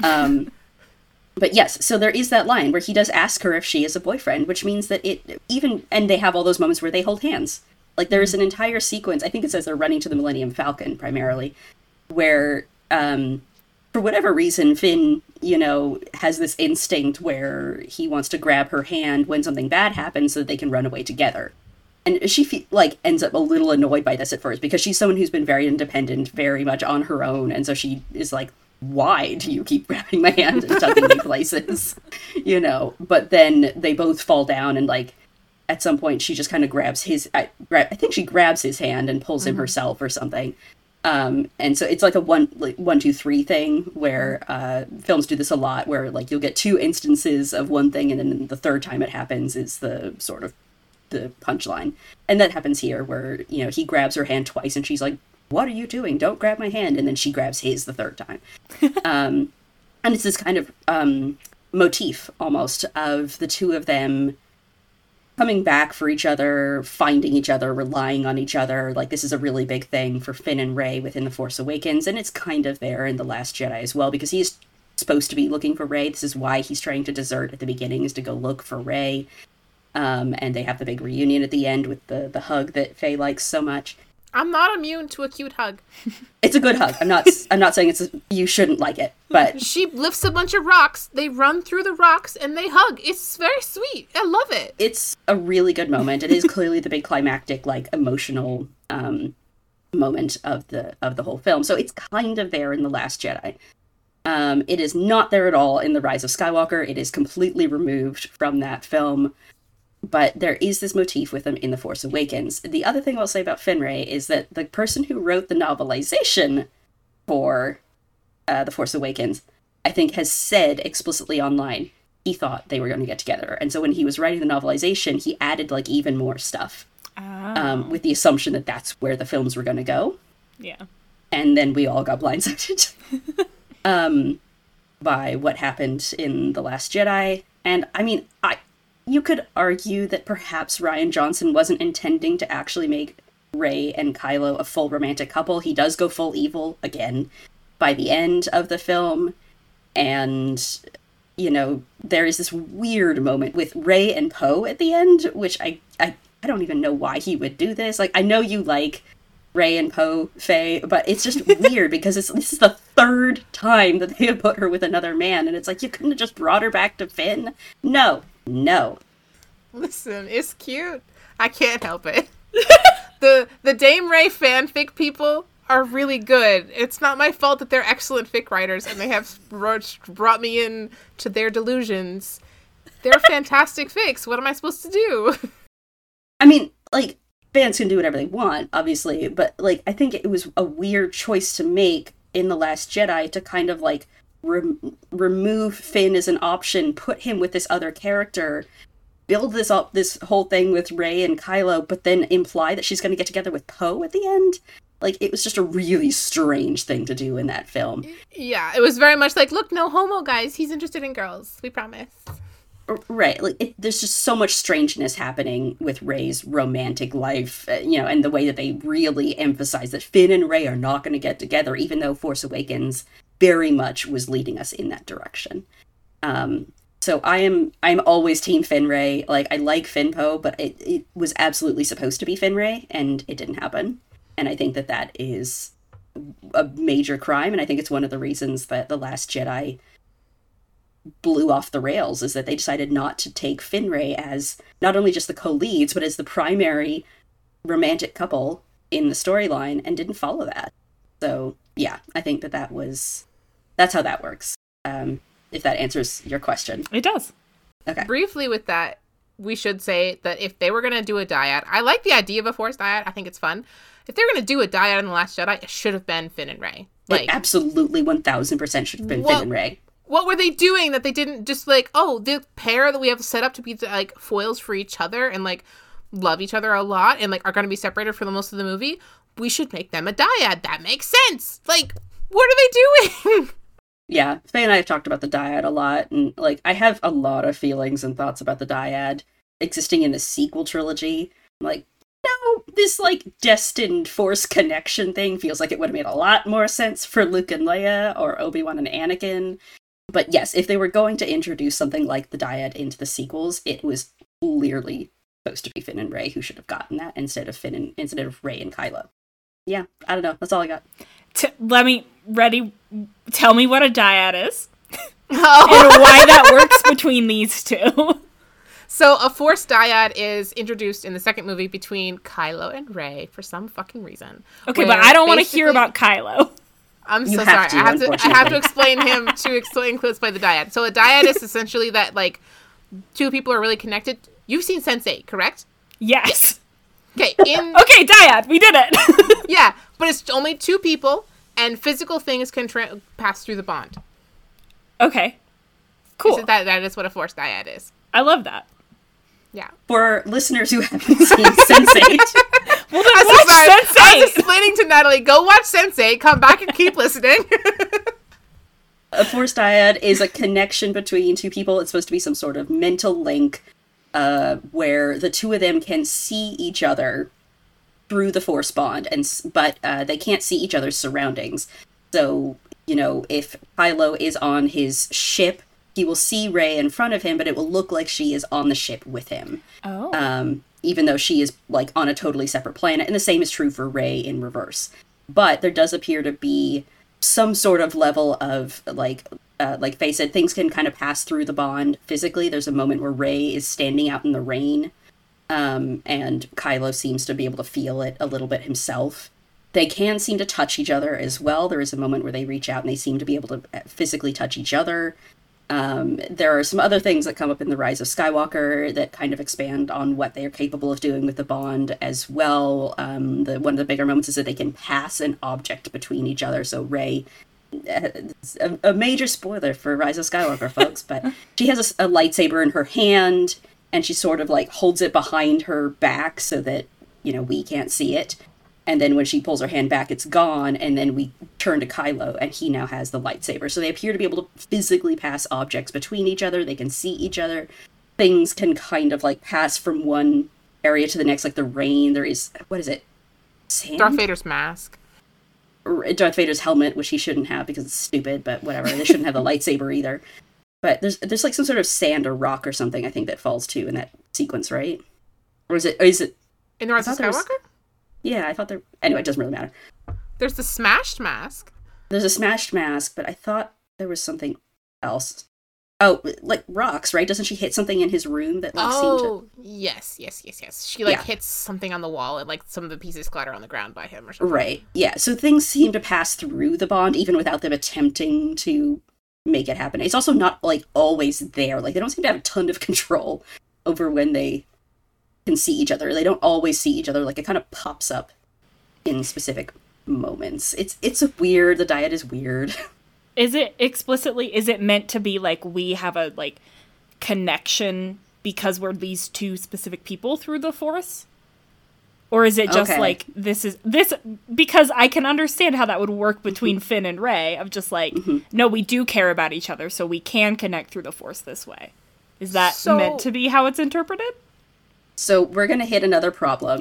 But yes, so there is that line where he does ask her if she is a boyfriend, which means that and they have all those moments where they hold hands. Like, there is an entire sequence, I think it says they're running to the Millennium Falcon, primarily, where, for whatever reason, Finn, has this instinct where he wants to grab her hand when something bad happens so that they can run away together. And she, ends up a little annoyed by this at first, because she's someone who's been very independent, very much on her own, and so she is like, why do you keep grabbing my hand and tugging me places? But then they both fall down, and, at some point she just kind of grabs I think she grabs his hand and pulls him herself or something. And so it's like a 1, 2, 3 thing where films do this a lot, where you'll get 2 instances of one thing, and then the third time it happens is the sort of the punchline. And that happens here, where he grabs her hand twice and she's like, what are you doing? Don't grab my hand. And then she grabs his the third time. And it's this kind of motif almost of the two of them coming back for each other, finding each other, relying on each other. This is a really big thing for Finn and Rey within The Force Awakens, and it's kind of there in The Last Jedi as well, because he's supposed to be looking for Rey. This is why he's trying to desert at the beginning, is to go look for Rey. And they have the big reunion at the end with the hug that Faye likes so much. I'm not immune to a cute hug. It's a good hug. I'm not saying you shouldn't like it, but she lifts a bunch of rocks. They run through the rocks and they hug. It's very sweet. I love it. It's a really good moment. It is clearly the big climactic, emotional moment of the whole film. So it's kind of there in The Last Jedi. It is not there at all in The Rise of Skywalker. It is completely removed from that film. But there is this motif with them in The Force Awakens. The other thing I'll say about Finray is that the person who wrote the novelization for The Force Awakens, I think, has said explicitly online he thought they were going to get together. And so when he was writing the novelization, he added, like, even more stuff. With the assumption that that's where the films were going to go. Yeah. And then we all got blindsided by what happened in The Last Jedi. And, I mean, you could argue that perhaps Rian Johnson wasn't intending to actually make Rey and Kylo a full romantic couple. He does go full evil, again, by the end of the film. And, you know, there is this weird moment with Rey and Poe at the end, which I don't even know why he would do this. Like, I know you like Rey and Poe, Faye, but it's just weird because this is the third time that they have put her with another man, and it's like, you couldn't have just brought her back to Finn? No. Listen, it's cute. I can't help it. The Dame Rey fanfic people are really good. It's not my fault that they're excellent fic writers and they have brought me in to their delusions. They're fantastic fics. What am I supposed to do? I mean, like, fans can do whatever they want, obviously, but, like, I think it was a weird choice to make in The Last Jedi to kind of, like, remove Finn as an option, put him with this other character, build this whole thing with Rey and Kylo, but then imply that she's going to get together with Poe at the end. Like, it was just a really strange thing to do in that film. Yeah, it was very much like, look, no homo, guys. He's interested in girls. We promise. Right. Like, there's just so much strangeness happening with Rey's romantic life, you know, and the way that they really emphasize that Finn and Rey are not going to get together, even though Force Awakens very much was leading us in that direction. So I'm always Team Finn Rey. Like, I like Finn Poe, but it was absolutely supposed to be Finn Rey, and it didn't happen. And I think that is a major crime, and I think it's one of the reasons that The Last Jedi blew off the rails, is that they decided not to take Finn Rey as not only just the co-leads, but as the primary romantic couple in the storyline, and didn't follow that. So, yeah, I think that's how that works. If that answers your question. It does. Okay. Briefly with that, we should say that if they were going to do a dyad, I like the idea of a Force dyad. I think it's fun. If they were going to do a dyad in The Last Jedi, it should have been Finn and Rey. Like, it absolutely 1000% should have been Finn and Rey. What were they doing that they didn't just, like, oh, the pair that we have set up to be, like, foils for each other and, like, love each other a lot and, like, are going to be separated for the most of the movie? We should make them a dyad. That makes sense. Like, what are they doing? Yeah, Faye and I have talked about the dyad a lot, and, like, I have a lot of feelings and thoughts about the dyad existing in the sequel trilogy. I'm like, no, this, like, destined Force connection thing feels like it would have made a lot more sense for Luke and Leia, or Obi-Wan and Anakin. But yes, if they were going to introduce something like the dyad into the sequels, it was clearly supposed to be Finn and Rey who should have gotten that instead of Rey and Kylo. Yeah, I don't know. That's all I got. Tell me what a dyad is. And why that works between these two. So a Force dyad is introduced in the second movie between Kylo and Rey for some fucking reason. Okay, but I don't want to hear about Kylo. I'm so sorry. I have to explain him to explain the dyad. So a dyad is essentially that, like, two people are really connected. You've seen Sense8, correct? Yes. Okay. Okay, dyad. We did it. Yeah, but it's only two people, and physical things can pass through the bond. Okay. Cool. So that is what a Force dyad is. I love that. Yeah. For listeners who haven't seen Sense8. Well, then watch Sense8. I was explaining to Natalie, go watch Sense8, come back and keep listening. A Force dyad is a connection between two people. It's supposed to be some sort of mental link where the two of them can see each other through the Force bond, but they can't see each other's surroundings. So, you know, if Kylo is on his ship, he will see Rey in front of him, but it will look like she is on the ship with him. Oh. Even though she is, like, on a totally separate planet. And the same is true for Rey in reverse. But there does appear to be some sort of level of, like Faye said, things can kind of pass through the bond physically. There's a moment where Rey is standing out in the rain, and Kylo seems to be able to feel it a little bit himself. They can seem to touch each other as well. There is a moment where they reach out and they seem to be able to physically touch each other. There are some other things that come up in The Rise of Skywalker that kind of expand on what they are capable of doing with the Bond as well. One of the bigger moments is that they can pass an object between each other. So Rey, a major spoiler for Rise of Skywalker, folks, but she has a lightsaber in her hand, and she sort of like holds it behind her back so that, we can't see it. And then when she pulls her hand back, it's gone, and then we turn to Kylo, and he now has the lightsaber. So they appear to be able to physically pass objects between each other. They can see each other. Things can kind of, like, pass from one area to the next, like the rain. There is, what is it? Sand? Darth Vader's mask. Darth Vader's helmet, which he shouldn't have because it's stupid, but whatever. They shouldn't have the lightsaber either. But there's like some sort of sand or rock or something, I think, that falls too in that sequence, right? Or is it... In The Rise of Skywalker? Yeah, I thought there... Anyway, it doesn't really matter. There's the smashed mask. There's a smashed mask, but I thought there was something else. Oh, like rocks, right? Doesn't she hit something in his room that like seemed to... yes. She hits something on the wall and like some of the pieces clatter on the ground by him or something. Right, yeah. So things seem to pass through the Bond even without them attempting to make it happen. It's also not like always there. Like they don't seem to have a ton of control over when they can see each other. They don't always see each other. Like it kind of pops up in specific moments. It's a weird. The dyad is weird. Is it meant to be like we have a like connection because we're these two specific people through the Force? Or is it just like this because I can understand how that would work between Finn and Rey of just like no, we do care about each other so we can connect through the Force this way. Is that meant to be how it's interpreted? So we're going to hit another problem.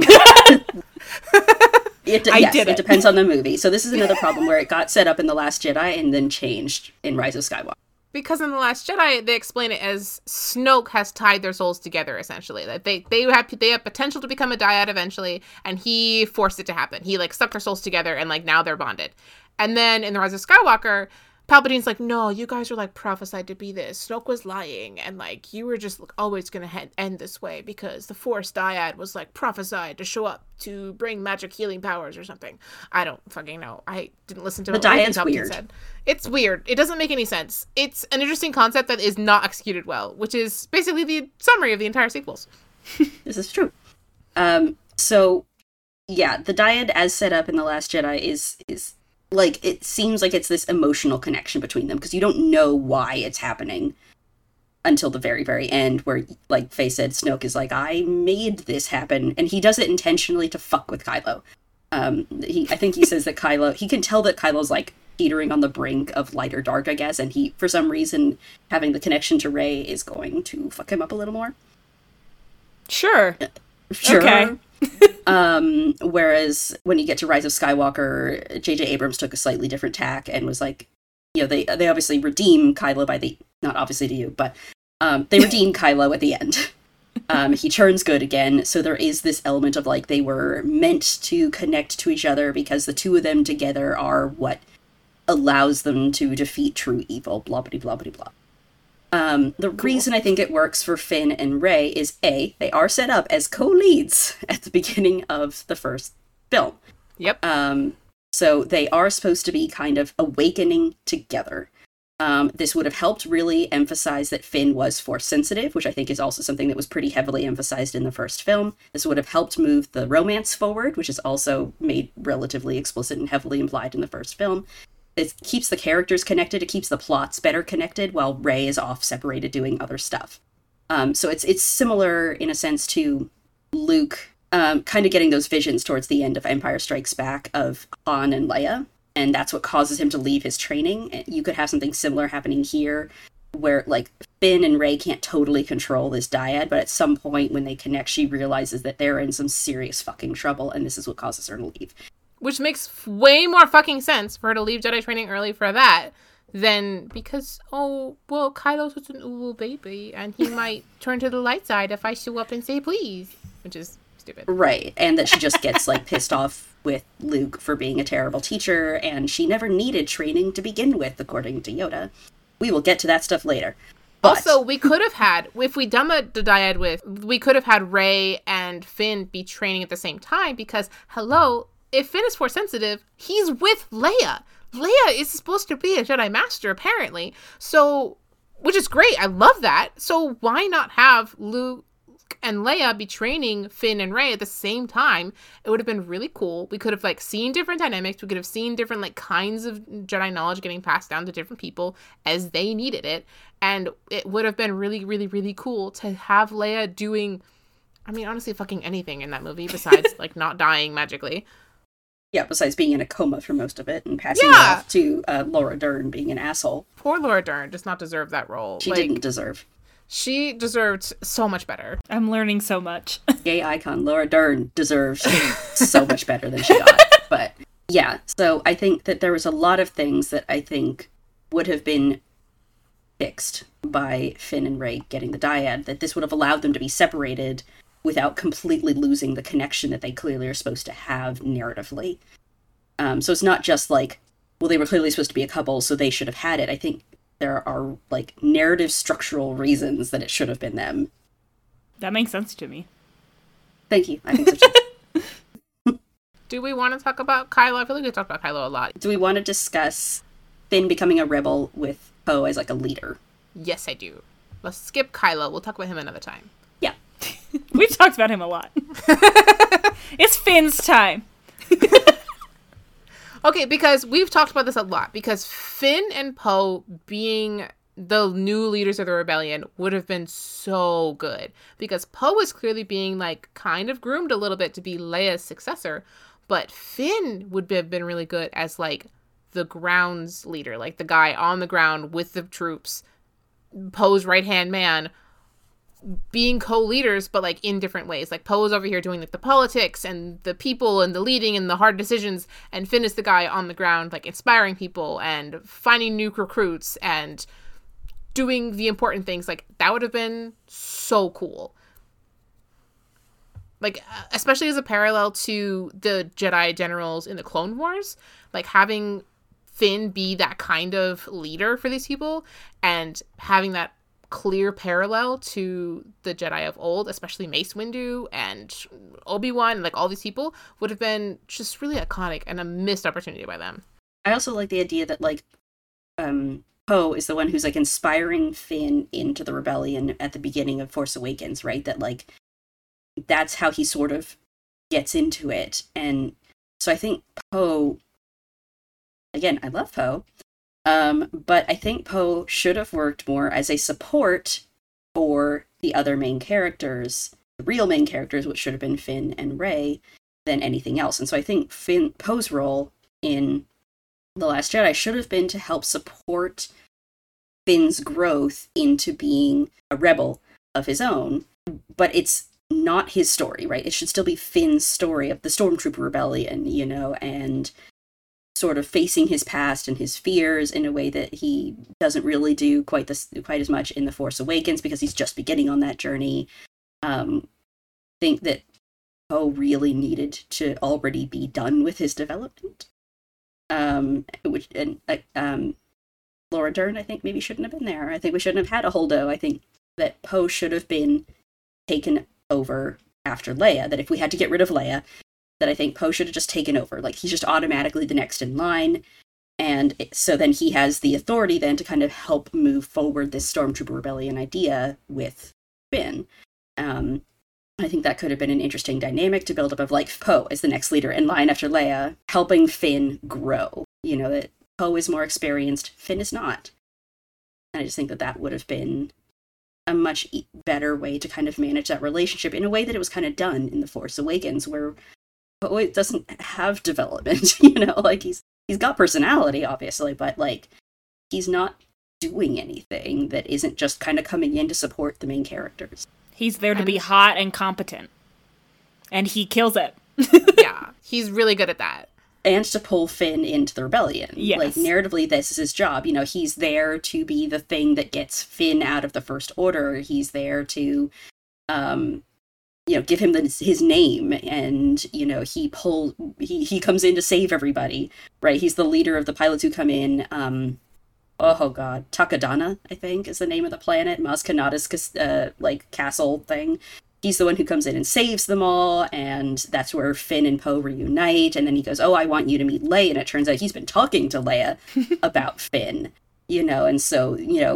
It depends on the movie. So this is another problem where it got set up in The Last Jedi and then changed in Rise of Skywalker. Because in The Last Jedi, they explain it as Snoke has tied their souls together, essentially. That they have potential to become a dyad eventually, and he forced it to happen. He, like, stuck their souls together, and, like, now they're bonded. And then in The Rise of Skywalker, Palpatine's like, no, you guys were, like, prophesied to be this. Snoke was lying, and, like, you were just like, always going to end this way because the Force dyad was, like, prophesied to show up to bring magic healing powers or something. I don't fucking know. I didn't listen to the dyad's weird. Said. It's weird. It doesn't make any sense. It's an interesting concept that is not executed well, which is basically the summary of the entire sequels. This is true. So, yeah, the dyad as set up in The Last Jedi is like, it seems like it's this emotional connection between them, because you don't know why it's happening until the very, very end, where, like Faye said, Snoke is like, I made this happen, and he does it intentionally to fuck with Kylo. I think he says that he can tell that Kylo's, like, teetering on the brink of light or dark, I guess, and he, for some reason, having the connection to Rey is going to fuck him up a little more. Sure. Okay. Whereas when you get to Rise of Skywalker, J.J. Abrams took a slightly different tack and was like, they obviously redeem Kylo not obviously to you, but they redeem Kylo at the end. He turns good again, so there is this element of like they were meant to connect to each other because the two of them together are what allows them to defeat true evil, blah blah blah blah blah. The reason I think it works for Finn and Rey is A, they are set up as co-leads at the beginning of the first film. Yep. So they are supposed to be kind of awakening together. This would have helped really emphasize that Finn was Force sensitive, which I think is also something that was pretty heavily emphasized in the first film. This would have helped move the romance forward, which is also made relatively explicit and heavily implied in the first film. It keeps the characters connected, it keeps the plots better connected, while Rey is off separated doing other stuff. So it's similar in a sense to Luke kind of getting those visions towards the end of Empire Strikes Back of Han and Leia, and that's what causes him to leave his training. You could have something similar happening here, where like Finn and Rey can't totally control this dyad, but at some point when they connect, she realizes that they're in some serious fucking trouble, and this is what causes her to leave. Which makes way more fucking sense for her to leave Jedi training early for that than because, Kylo's such an little baby and he might turn to the light side if I show up and say please, which is stupid. Right, and that she just gets like pissed off with Luke for being a terrible teacher, and she never needed training to begin with, according to Yoda. We will get to that stuff later. But... Also, we could have had, if we done the dyad with, we could have had Rey and Finn be training at the same time because, if Finn is Force sensitive, he's with Leia. Leia is supposed to be a Jedi Master, apparently. So which is great. I love that. So why not have Luke and Leia be training Finn and Rey at the same time? It would have been really cool. We could have like seen different dynamics. We could have seen different like kinds of Jedi knowledge getting passed down to different people as they needed it. And it would have been really, really, really cool to have Leia doing, I mean, honestly, fucking anything in that movie besides like not dying magically. Yeah, besides being in a coma for most of it and passing it off to Laura Dern being an asshole. Poor Laura Dern does not deserve that role. She didn't deserve. She deserved so much better. I'm learning so much. Gay icon Laura Dern deserves so much better than she got. But yeah, so I think that there was a lot of things that I think would have been fixed by Finn and Rey getting the dyad, that this would have allowed them to be separated without completely losing the connection that they clearly are supposed to have narratively. So it's not just like, well, they were clearly supposed to be a couple, so they should have had it. I think there are, like, narrative structural reasons that it should have been them. That makes sense to me. Thank you. I think so too. Do we want to talk about Kylo? I feel like we talked about Kylo a lot. Do we want to discuss Finn becoming a rebel with Poe as, like, a leader? Yes, I do. Let's skip Kylo. We'll talk about him another time. Yeah. We've talked about him a lot. It's Finn's time. Okay, because we've talked about this a lot. Because Finn and Poe being the new leaders of the rebellion would have been so good. Because Poe was clearly being, like, kind of groomed a little bit to be Leia's successor. But Finn would have been really good as, like, the grounds leader. Like, the guy on the ground with the troops. Poe's right-hand man. Being co-leaders, but like in different ways. Like Poe's over here doing like the politics and the people and the leading and the hard decisions, and Finn is the guy on the ground like inspiring people and finding new recruits and doing the important things. Like that would have been so cool. Like especially as a parallel to the Jedi generals in the Clone Wars, like having Finn be that kind of leader for these people and having that clear parallel to the Jedi of old, especially Mace Windu and Obi-Wan, and like all these people would have been just really iconic and a missed opportunity by them. I also like the idea that like Poe is the one who's like inspiring Finn into the rebellion at the beginning of Force Awakens, right? That like that's how he sort of gets into it. And so I think Poe, again, I love Poe, but I think Poe should have worked more as a support for the other main characters, the real main characters, which should have been Finn and Rey, than anything else. And so I think Poe's role in The Last Jedi should have been to help support Finn's growth into being a rebel of his own, but it's not his story, right? It should still be Finn's story of the Stormtrooper Rebellion, you know, and sort of facing his past and his fears in a way that he doesn't really do quite as much in The Force Awakens because he's just beginning on that journey. Think that Poe really needed to already be done with his development. Laura Dern, I think, maybe shouldn't have been there. I think we shouldn't have had a Holdo. I think that Poe should have been taken over after Leia, that if we had to get rid of Leia, that I think Poe should have just taken over. Like, he's just automatically the next in line. And so then he has the authority then to kind of help move forward this Stormtrooper Rebellion idea with Finn. I think that could have been an interesting dynamic to build up of, like, Poe as the next leader in line after Leia, helping Finn grow. You know, that Poe is more experienced, Finn is not. And I just think that that would have been a much better way to kind of manage that relationship in a way that it was kind of done in The Force Awakens, where Poe doesn't have development, you know, like he's got personality, obviously, but like he's not doing anything that isn't just kind of coming in to support the main characters. He's there to be hot and competent. And he kills it. Yeah, he's really good at that. And to pull Finn into the rebellion. Yes. Like, narratively, this is his job. You know, he's there to be the thing that gets Finn out of the First Order. He's there to, you know, give him his name. And, you know, he comes in to save everybody, right? He's the leader of the pilots who come in. Oh, God. Takadana, I think, is the name of the planet. Maz Kanata's, castle thing. He's the one who comes in and saves them all, and that's where Finn and Poe reunite, and then he goes, oh, I want you to meet Leia, and it turns out he's been talking to Leia about Finn, you know, and so, you know,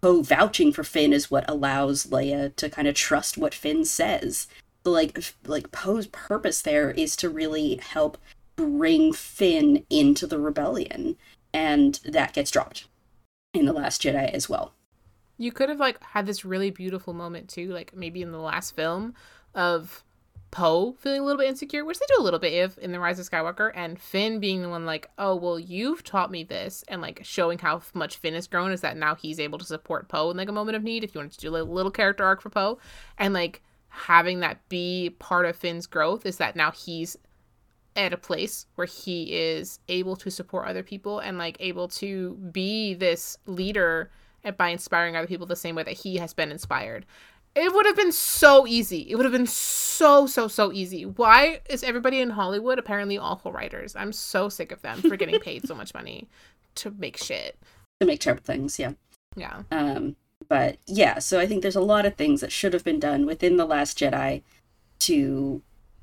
Poe vouching for Finn is what allows Leia to kind of trust what Finn says. So, like Poe's purpose there is to really help bring Finn into the rebellion, and that gets dropped in The Last Jedi as well. You could have, like, had this really beautiful moment, too, like, maybe in the last film, of Poe feeling a little bit insecure, which they do a little bit of in The Rise of Skywalker, and Finn being the one, like, oh, well, you've taught me this, and, like, showing how much Finn has grown is that now he's able to support Poe in, like, a moment of need, if you wanted to do a little character arc for Poe, and, like, having that be part of Finn's growth is that now he's at a place where he is able to support other people and, like, able to be this leader by inspiring other people the same way that he has been inspired. It would have been so easy. It would have been so easy. Why is everybody in Hollywood apparently awful writers? I'm so sick of them for getting paid so much money to make shit. To make terrible things, yeah. Yeah. But yeah, so I think there's a lot of things that should have been done within The Last Jedi to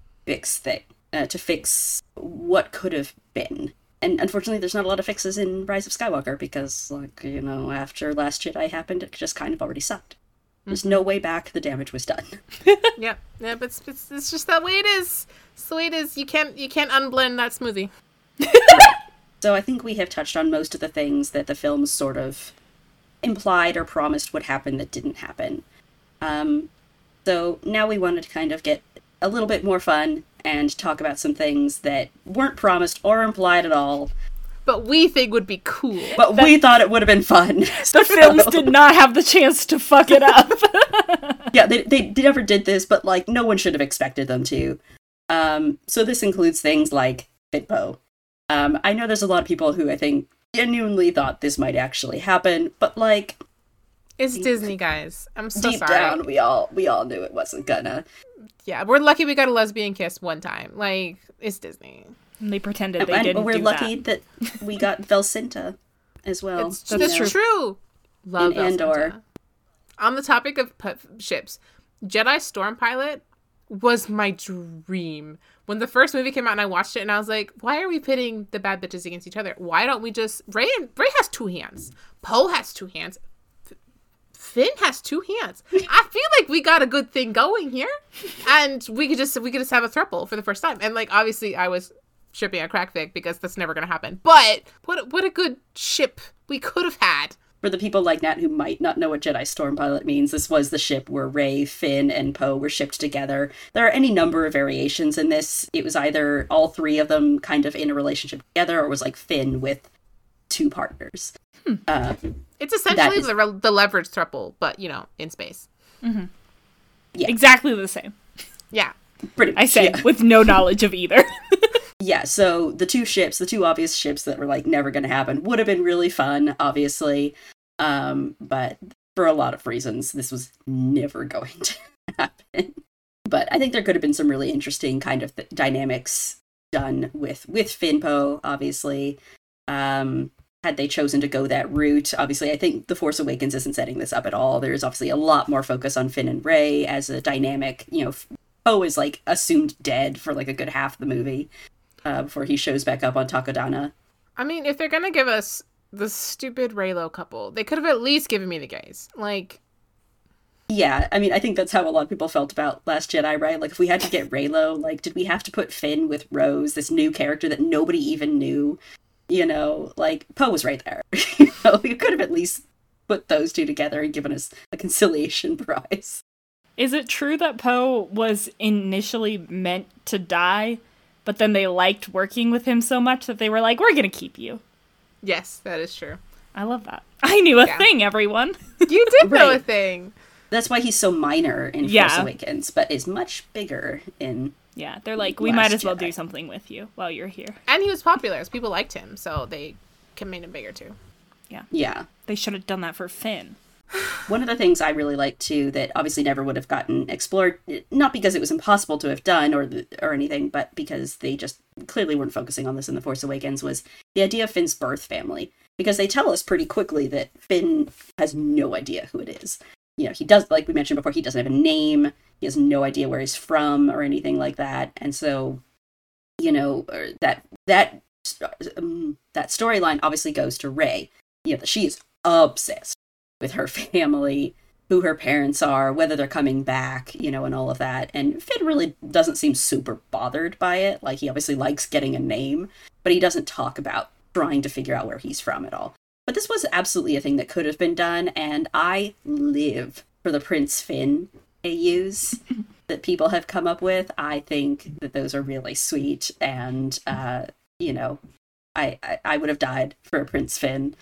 fix what could have been. And unfortunately, there's not a lot of fixes in Rise of Skywalker because, like, you know, after Last Jedi happened, it just kind of already sucked. There's no way back. The damage was done. Yeah, but it's just that way it is. It's the way it is. You can't unblend that smoothie. So I think we have touched on most of the things that the films sort of implied or promised would happen that didn't happen. So now we wanted to kind of get a little bit more fun and talk about some things that weren't promised or implied at all. But we think would be cool. But we thought it would have been fun. The films did not have the chance to fuck it up. Yeah, they never did this, but, like, no one should have expected them to. So this includes things like Finn Poe. I know there's a lot of people who I think genuinely thought this might actually happen, but, like... It's Disney, guys. I'm so deep sorry. down, we all knew it wasn't gonna. Yeah, we're lucky we got a lesbian kiss one time. Like, it's Disney. And they pretended they didn't we're do lucky that we got Velcinta as well. That's true. Love in Andor. On the topic of ships, Jedi Storm Pilot was my dream. When the first movie came out and I watched it and I was like, why are we pitting the bad bitches against each other? Why don't we just... Rey has 2 hands. Poe has 2 hands. Finn has 2 hands. I feel like we got a good thing going here. And we could just have a throuple for the first time. And, like, obviously I was shipping a crack fic because that's never going to happen. But what a good ship we could have had. For the people like Nat who might not know what Jedi Storm Pilot means, this was the ship where Rey, Finn, and Poe were shipped together. There are any number of variations in this. It was either all 3 of them kind of in a relationship together, or it was like Finn with 2 partners. It's essentially the leverage throuple, but, you know, in space. Mm-hmm. Yeah. Exactly the same. Yeah. Pretty much, I say, with no knowledge of either. Yeah, so the 2 obvious ships that were, like, never going to happen would have been really fun, obviously. But for a lot of reasons, this was never going to happen. But I think there could have been some really interesting kind of dynamics done with Finn Poe, obviously. Had they chosen to go that route. Obviously, I think The Force Awakens isn't setting this up at all. There's obviously a lot more focus on Finn and Rey as a dynamic. You know, Poe is, like, assumed dead for, like, a good half of the movie before he shows back up on Takodana. I mean, if they're gonna give us the stupid Reylo couple, they could have at least given me the gays. Like... Yeah, I mean, I think that's how a lot of people felt about Last Jedi, right? Like, if we had to get Reylo, like, did we have to put Finn with Rose, this new character that nobody even knew? You know, like, Poe was right there. You know, we could have at least put those 2 together and given us a conciliation prize. Is it true that Poe was initially meant to die, but then they liked working with him so much that they were like, we're gonna keep you? Yes, that is true. I love that. I knew a thing, everyone. You did know a thing. That's why he's so minor in Force Awakens, but is much bigger in... Yeah, they're like, we might as well do something with you while you're here. And he was popular, as people liked him, so they made him bigger too. Yeah. They should have done that for Finn. One of the things I really liked, too, that obviously never would have gotten explored, not because it was impossible to have done or anything, but because they just clearly weren't focusing on this in The Force Awakens, was the idea of Finn's birth family. Because they tell us pretty quickly that Finn has no idea who it is. You know, he does, like we mentioned before, he doesn't have a name. He has no idea where he's from or anything like that. And so, you know, that storyline obviously goes to Rey. You know, she is obsessed with her family, who her parents are, whether they're coming back, you know, and all of that. And Finn really doesn't seem super bothered by it. Like, he obviously likes getting a name, but he doesn't talk about trying to figure out where he's from at all. But this was absolutely a thing that could have been done, and I live for the Prince Finn AUs that people have come up with. I think that those are really sweet, and, you know, I would have died for a Prince Finn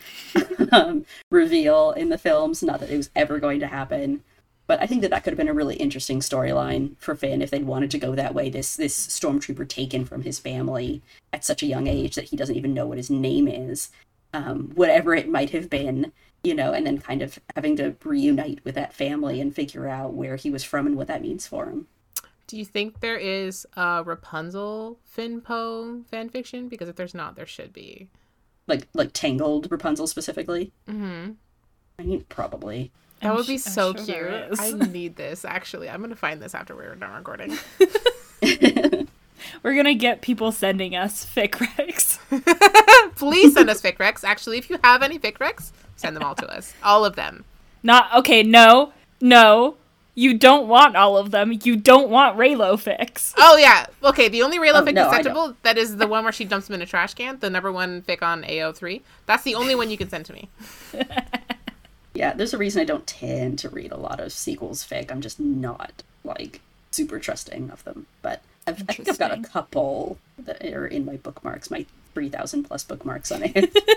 reveal in the films. Not that it was ever going to happen, but I think that could have been a really interesting storyline for Finn if they'd wanted to go that way. This stormtrooper taken from his family at such a young age that he doesn't even know what his name is, whatever it might have been, you know, and then kind of having to reunite with that family and figure out where he was from and what that means for him. Do you think there is a Rapunzel Finn Poe fanfiction? Because if there's not, there should be. Like Tangled Rapunzel specifically? Mm-hmm. I mean, probably. That would be so sure cute. I need this, actually. I'm going to find this after we're done recording. We're going to get people sending us fic recs. Please send us fic recs. Actually, if you have any fic recs, send them all to us. All of them. Okay, no. You don't want all of them. You don't want Reylo fics. Oh, yeah. Okay, the only Reylo fic no, acceptable, that is the one where she dumps him in a trash can, the number one fic on AO3. That's the only one you can send to me. Yeah, there's a reason I don't tend to read a lot of sequels fic. I'm just not, like, super trusting of them. But I think I've got a couple that are in my bookmarks, my 3,000 plus bookmarks on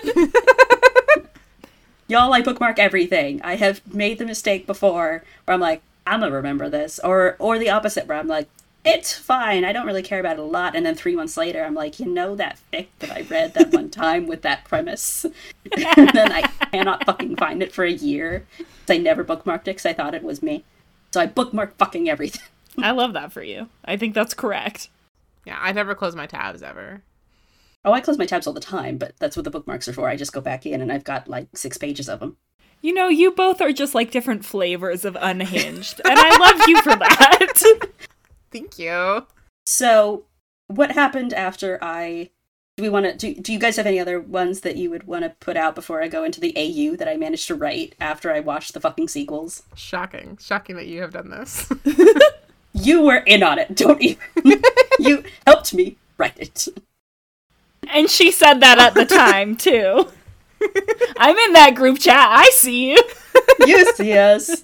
it. Y'all, I bookmark everything. I have made the mistake before where I'm like, I'm gonna remember this. Or the opposite, where I'm like, it's fine, I don't really care about it a lot. And then 3 months later, I'm like, you know that fic that I read that one time with that premise? And then I cannot fucking find it for a year. I never bookmarked it because I thought it was me. So I bookmark fucking everything. I love that for you. I think that's correct. Yeah, I never close my tabs ever. Oh, I close my tabs all the time, but that's what the bookmarks are for. I just go back in and I've got like 6 pages of them. You know, you both are just like different flavors of unhinged, and I love you for that. Thank you. So, what happened after do you guys have any other ones that you would want to put out before I go into the AU that I managed to write after I watched the fucking sequels? Shocking that you have done this. You were in on it, don't even. You helped me write it. And she said that at the time, too. I'm in that group chat. I see you. You see us.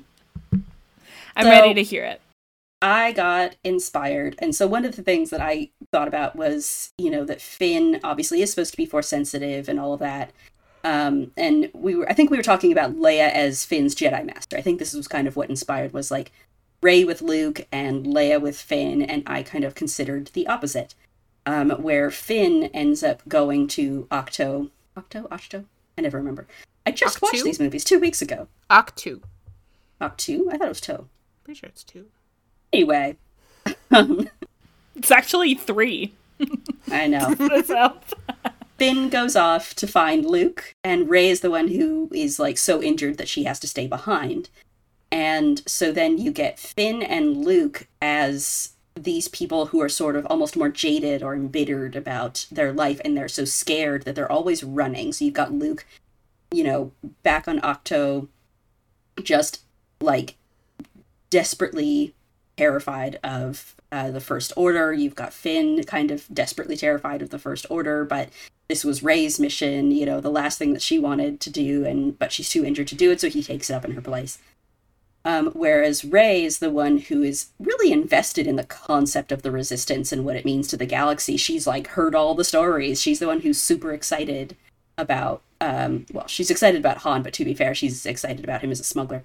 I'm ready to hear it. I got inspired. And so one of the things that I thought about was, you know, that Finn obviously is supposed to be Force sensitive and all of that. And I think we were talking about Leia as Finn's Jedi Master. I think this was kind of what inspired, was like Rey with Luke and Leia with Finn. And I kind of considered the opposite, where Finn ends up going to Octo? I never remember. I just watched these movies 2 weeks ago. Octu. Octu? I thought it was Toe. Pretty sure it's 2. Anyway. It's actually 3. I know. So. Finn goes off to find Luke, and Rey is the one who is like so injured that she has to stay behind. And so then you get Finn and Luke as these people who are sort of almost more jaded or embittered about their life, and they're so scared that they're always running. So you've got Luke, you know, back on Octo, just like desperately terrified of the First Order. You've got Finn kind of desperately terrified of the First Order, but this was Rey's mission, you know, the last thing that she wanted to do, but she's too injured to do it, so he takes it up in her place. Whereas Rey is the one who is really invested in the concept of the Resistance and what it means to the galaxy. She's like heard all the stories. She's the one who's super excited about, she's excited about Han, but to be fair, she's excited about him as a smuggler.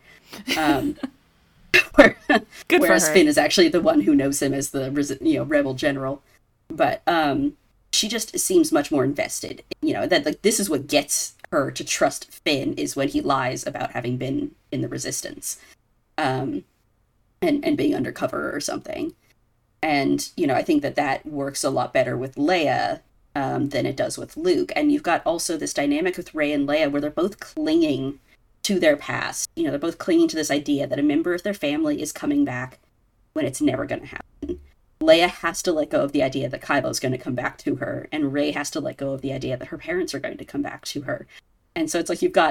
Whereas Finn is actually the one who knows him as the rebel general. But she just seems much more invested. You know, that like this is what gets her to trust Finn, is when he lies about having been in the Resistance. And being undercover or something. And, you know, I think that works a lot better with Leia than it does with Luke. And you've got also this dynamic with Rey and Leia where they're both clinging to their past. You know, they're both clinging to this idea that a member of their family is coming back when it's never going to happen. Leia has to let go of the idea that Kylo's going to come back to her, and Rey has to let go of the idea that her parents are going to come back to her. And so it's like you've got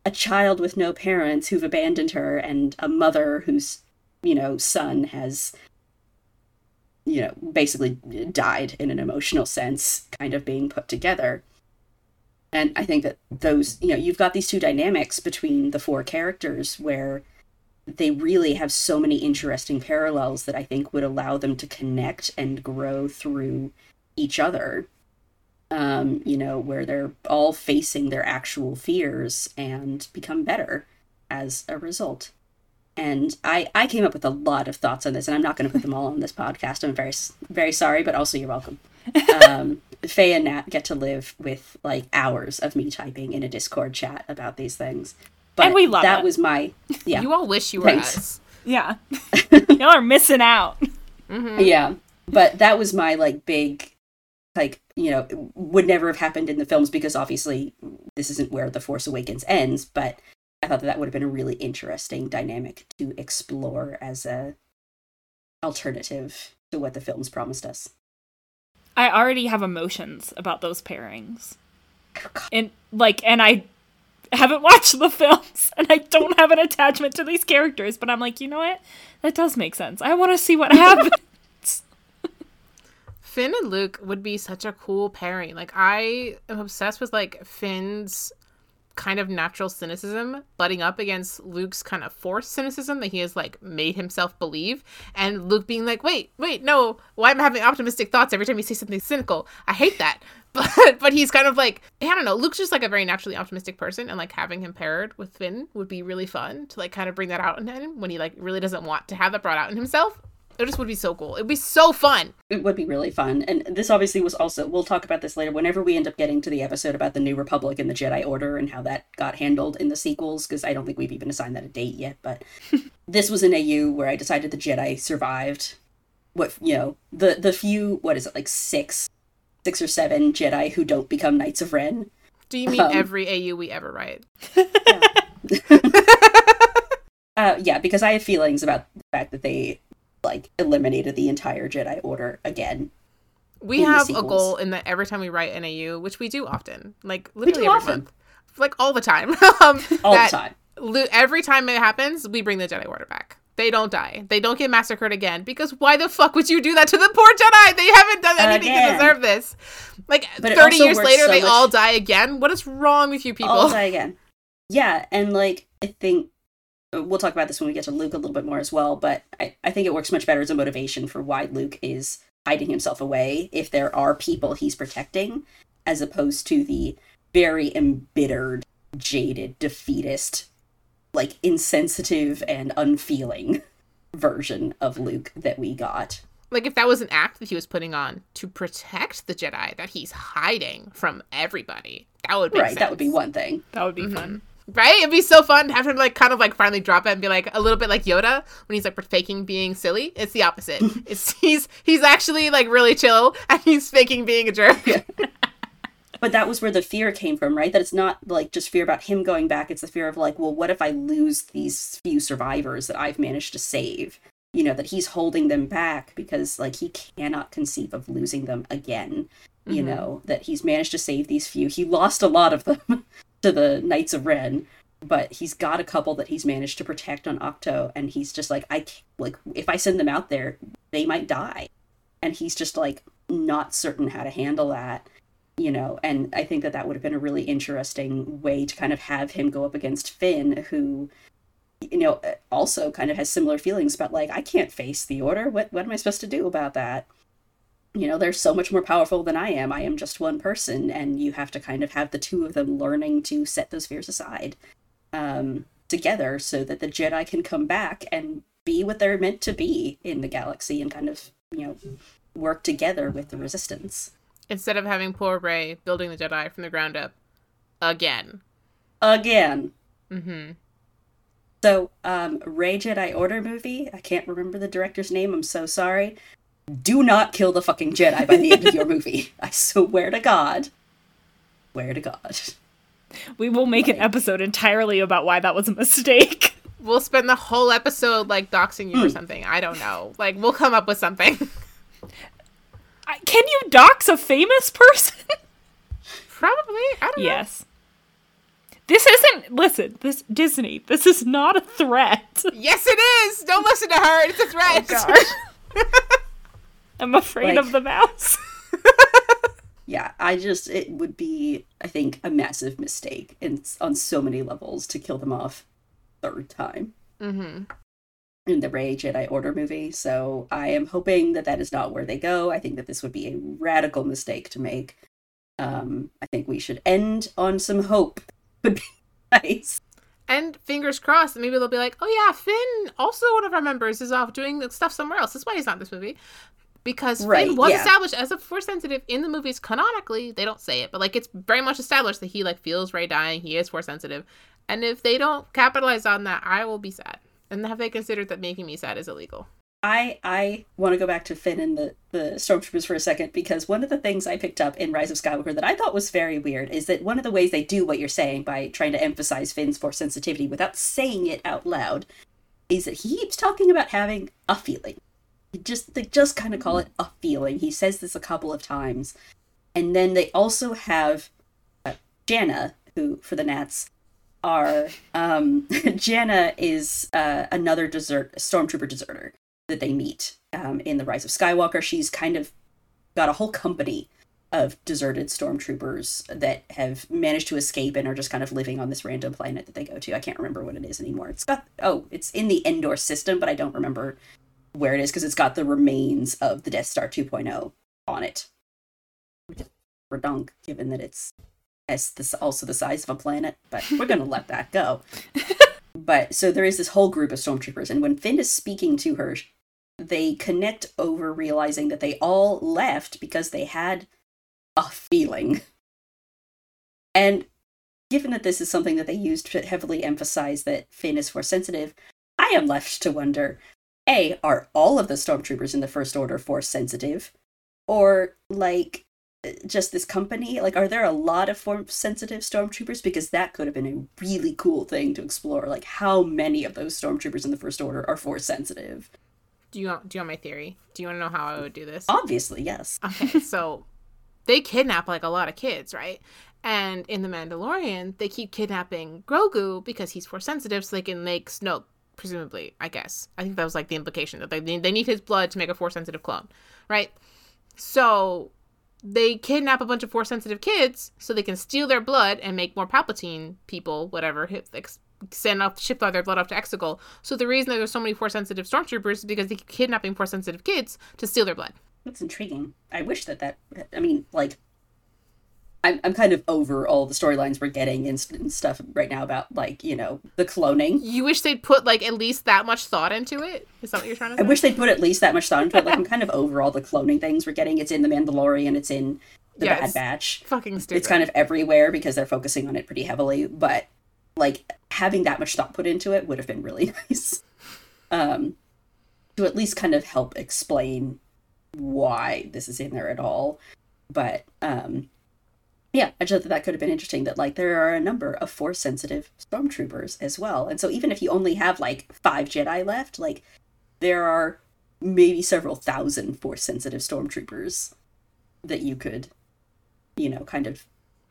a child with no parents who've abandoned her and a mother whose, son has, basically died in an emotional sense, kind of being put together. And I think that those, you've got these two dynamics between the four characters where they really have so many interesting parallels that I think would allow them to connect and grow through each other. Where they're all facing their actual fears and become better as a result. And I came up with a lot of thoughts on this, and I'm not going to put them all on this podcast. I'm very, very sorry, but also you're welcome. Faye and Nat get to live with like hours of me typing in a Discord chat about these things. But and we love that it. was my, yeah. You all wish you were us. Yeah. Y'all are missing out. Mm-hmm. Yeah. But that was my like big, like, would never have happened in the films because obviously this isn't where The Force Awakens ends, but I thought that would have been a really interesting dynamic to explore as a alternative to what the films promised us. I already have emotions about those pairings. And I haven't watched the films and I don't have an attachment to these characters, but I'm like, you know what? That does make sense. I want to see what happens. Finn and Luke would be such a cool pairing. Like, I am obsessed with, like, Finn's kind of natural cynicism butting up against Luke's kind of forced cynicism that he has, like, made himself believe. And Luke being like, wait, no, why am I having optimistic thoughts every time you say something cynical? I hate that. But he's kind of like, I don't know, Luke's just, like, a very naturally optimistic person, and, like, having him paired with Finn would be really fun to, like, kind of bring that out in him when he, like, really doesn't want to have that brought out in himself. It just would be so cool. It'd be so fun. It would be really fun. And this obviously was also, we'll talk about this later, whenever we end up getting to the episode about the New Republic and the Jedi Order and how that got handled in the sequels, because I don't think we've even assigned that a date yet, but this was an AU where I decided the Jedi survived. The few, what is it, like six or seven Jedi who don't become Knights of Ren. Do you mean every AU we ever write? Yeah, because I have feelings about the fact that they like eliminated the entire Jedi Order again. We have a goal in that every time we write an AU, which we do often, like literally every month, like all the time. All the time. Every time it happens, we bring the Jedi Order back. They don't die. They don't get massacred again, because why the fuck would you do that to the poor Jedi? They haven't done anything to deserve this. Like, but 30 years later, they all die again? What is wrong with you people? All die again. Yeah, and like, I think we'll talk about this when we get to Luke a little bit more as well, but I think it works much better as a motivation for why Luke is hiding himself away if there are people he's protecting, as opposed to the very embittered, jaded, defeatist, like insensitive and unfeeling version of Luke that we got. Like, if that was an act that he was putting on to protect the Jedi that he's hiding from everybody, that would make sense. That would be one thing. That would be fun. Right? It'd be so fun to have him, like, kind of, like, finally drop it and be, like, a little bit like Yoda when he's, like, faking being silly. It's the opposite. He's actually, like, really chill, and he's faking being a jerk. Yeah. But that was where the fear came from, right? That it's not, like, just fear about him going back. It's the fear of, like, well, what if I lose these few survivors that I've managed to save? You know, that he's holding them back because, like, he cannot conceive of losing them again. You know, that he's managed to save these few. He lost a lot of them to the Knights of Ren, but he's got a couple that he's managed to protect on Ahch-To, and he's just like, if I send them out there, they might die. And he's just, like, not certain how to handle that, you know, and I think that would have been a really interesting way to kind of have him go up against Finn, who, you know, also kind of has similar feelings about, like, I can't face the Order. What am I supposed to do about that? You know, they're so much more powerful than I am. I am just one person, and you have to kind of have the two of them learning to set those fears aside together so that the Jedi can come back and be what they're meant to be in the galaxy and kind of, you know, work together with the Resistance. Instead of having poor Rey building the Jedi from the ground up again. Mm-hmm. So, Rey Jedi Order movie, I can't remember the director's name, I'm so sorry. Do not kill the fucking Jedi by the end of your movie. I swear to God. Swear to God. We will make an episode entirely about why that was a mistake. We'll spend the whole episode, like, doxing you or something. I don't know. Like, we'll come up with something. Can you dox a famous person? Probably. I don't know. Yes. This isn't, listen, this Disney, this is not a threat. Yes, it is. Don't listen to her. It's a threat. Oh, gosh. I'm afraid of the mouse. Yeah, it would be, I think, a massive mistake on so many levels to kill them off third time. Mm-hmm. In the Rey Jedi Order movie, so I am hoping that is not where they go. I think that this would be a radical mistake to make. I think we should end on some hope. Would be nice. And fingers crossed, maybe they'll be like, oh yeah, Finn, also one of our members, is off doing stuff somewhere else. That's why he's not in this movie. Because Finn was established as a Force sensitive in the movies canonically. They don't say it, but like it's very much established that he like feels Rey dying. He is Force sensitive. And if they don't capitalize on that, I will be sad. And have they considered that making me sad is illegal? I want to go back to Finn and the Stormtroopers for a second, because one of the things I picked up in Rise of Skywalker that I thought was very weird is that one of the ways they do what you're saying by trying to emphasize Finn's Force sensitivity without saying it out loud is that he keeps talking about having a feeling. They just kind of call it a feeling. He says this a couple of times. And then they also have Jannah, who, for the Nats, Jannah is another stormtrooper deserter that they meet in the Rise of Skywalker. She's kind of got a whole company of deserted stormtroopers that have managed to escape and are just kind of living on this random planet that they go to. I can't remember what it is anymore. It's in the Endor system, but I don't remember where it is because it's got the remains of the Death Star 2.0 on it. Redunk, given that it's also the size of a planet, but we're going to let that go. But so there is this whole group of stormtroopers, and when Finn is speaking to her, they connect over realizing that they all left because they had a feeling. And given that this is something that they used to heavily emphasize that Finn is Force sensitive, I am left to wonder, A, are all of the stormtroopers in the First Order Force sensitive? Or, like, just this company? Like, are there a lot of Force-sensitive stormtroopers? Because that could have been a really cool thing to explore. Like, how many of those stormtroopers in the First Order are Force-sensitive? Do you want my theory? Do you want to know how I would do this? Obviously, yes. Okay, so they kidnap, like, a lot of kids, right? And in The Mandalorian, they keep kidnapping Grogu because he's Force-sensitive so they can make Snoke, presumably, I guess. I think that was, like, the implication, that they need his blood to make a Force-sensitive clone, right? So they kidnap a bunch of Force-sensitive kids so they can steal their blood and make more Palpatine people, whatever, ship their blood off to Exegol. So the reason that there's so many Force-sensitive stormtroopers is because they keep kidnapping Force-sensitive kids to steal their blood. That's intriguing. I wish I mean, like, I'm kind of over all the storylines we're getting and stuff right now about, like, you know, the cloning. You wish they'd put, like, at least that much thought into it? Is that what you're trying to say? I wish they'd put at least that much thought into it. Like, I'm kind of over all the cloning things we're getting. It's in The Mandalorian. It's in The Bad Batch. Fucking stupid. It's kind of everywhere because they're focusing on it pretty heavily. But, like, having that much thought put into it would have been really nice. To at least kind of help explain why this is in there at all. But, yeah, I just thought that could have been interesting, that, like, there are a number of Force-sensitive stormtroopers as well. And so even if you only have, like, 5 Jedi left, like, there are maybe several thousand Force-sensitive stormtroopers that you could, you know, kind of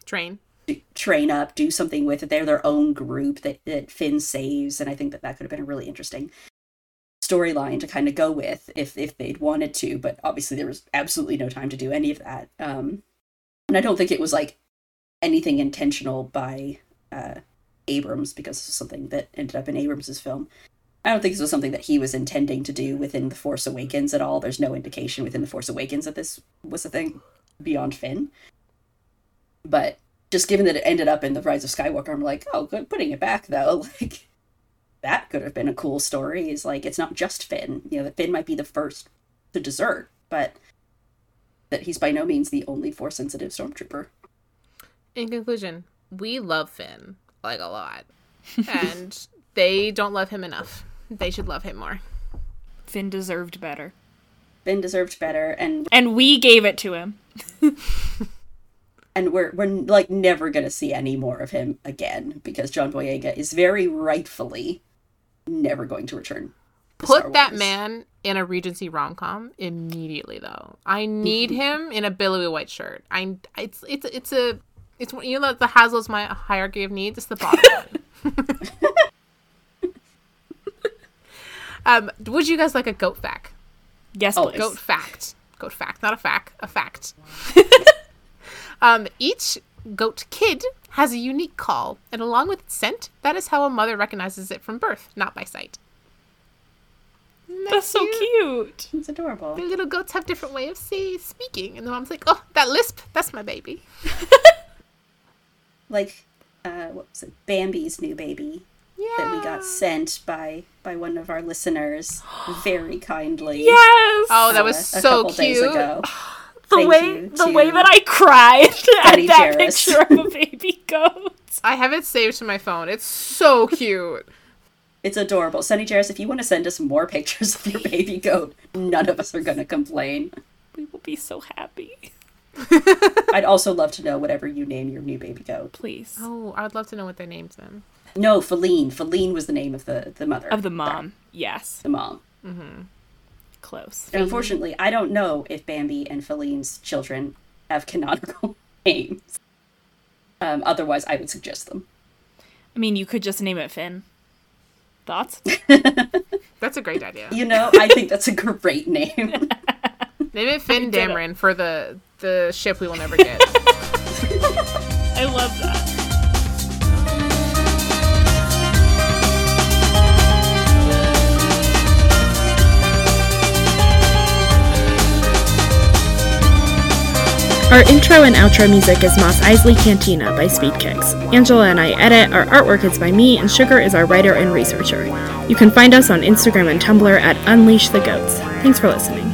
train up, do something with. They're their own group that Finn saves, and I think that could have been a really interesting storyline to kind of go with if they'd wanted to, but obviously there was absolutely no time to do any of that. And I don't think it was, like, anything intentional by Abrams, because it was something that ended up in Abrams' film. I don't think this was something that he was intending to do within The Force Awakens at all. There's no indication within The Force Awakens that this was a thing beyond Finn. But just given that it ended up in The Rise of Skywalker, I'm like, oh, good, putting it back, though. Like, that could have been a cool story. Is like, it's not just Finn. You know, that Finn might be the first to desert, but that he's by no means the only Force-sensitive stormtrooper. In conclusion, we love Finn, like, a lot. And they don't love him enough. They should love him more. Finn deserved better. And we gave it to him. And we're like never gonna see any more of him again, because John Boyega is very rightfully never going to return. Put that man in a Regency rom-com immediately, though. I need him in a billowy white shirt. It's a It's, you know, the Haslow's my hierarchy of needs. It's the bottom one. Would you guys like a goat fact? Yes, Always. please. Goat fact. Goat fact, not a fact. A fact. Each goat kid has a unique call, and along with its scent, that is how a mother recognizes it from birth, not by sight. Isn't that That's so cute. It's adorable. The little goats have different way of speaking, and the mom's like, "Oh, that lisp, that's my baby." Like, what was it? Bambi's new baby that we got sent by one of our listeners very kindly. Yes. Oh, that was a so couple days cute. ago. the Thank way you the to way that I cried Betty at that Jarris. picture of a baby goat. I have it saved to my phone. It's so cute. It's adorable. Sunny Jarris, if you want to send us more pictures of your baby goat, none of us are going to complain. We will be so happy. I'd also love to know whatever you name your new baby goat. Please. Oh, I would love to know what they named them. No, Feline. Feline was the name of the mother. Of the mom. Yes. The mom. Close. And unfortunately, I don't know if Bambi and Feline's children have canonical names. Otherwise, I would suggest them. I mean, you could just name it Finn. Thoughts? That's a great idea. You know, I think that's a great name. Name it Finn did it. Dameron for the ship we will never get. I love that. Our intro and outro music is Mos Eisley Cantina by Speedkicks. Angela and I edit, our artwork is by me, and Sugar is our writer and researcher. You can find us on Instagram and Tumblr at Unleash the Goats. Thanks for listening.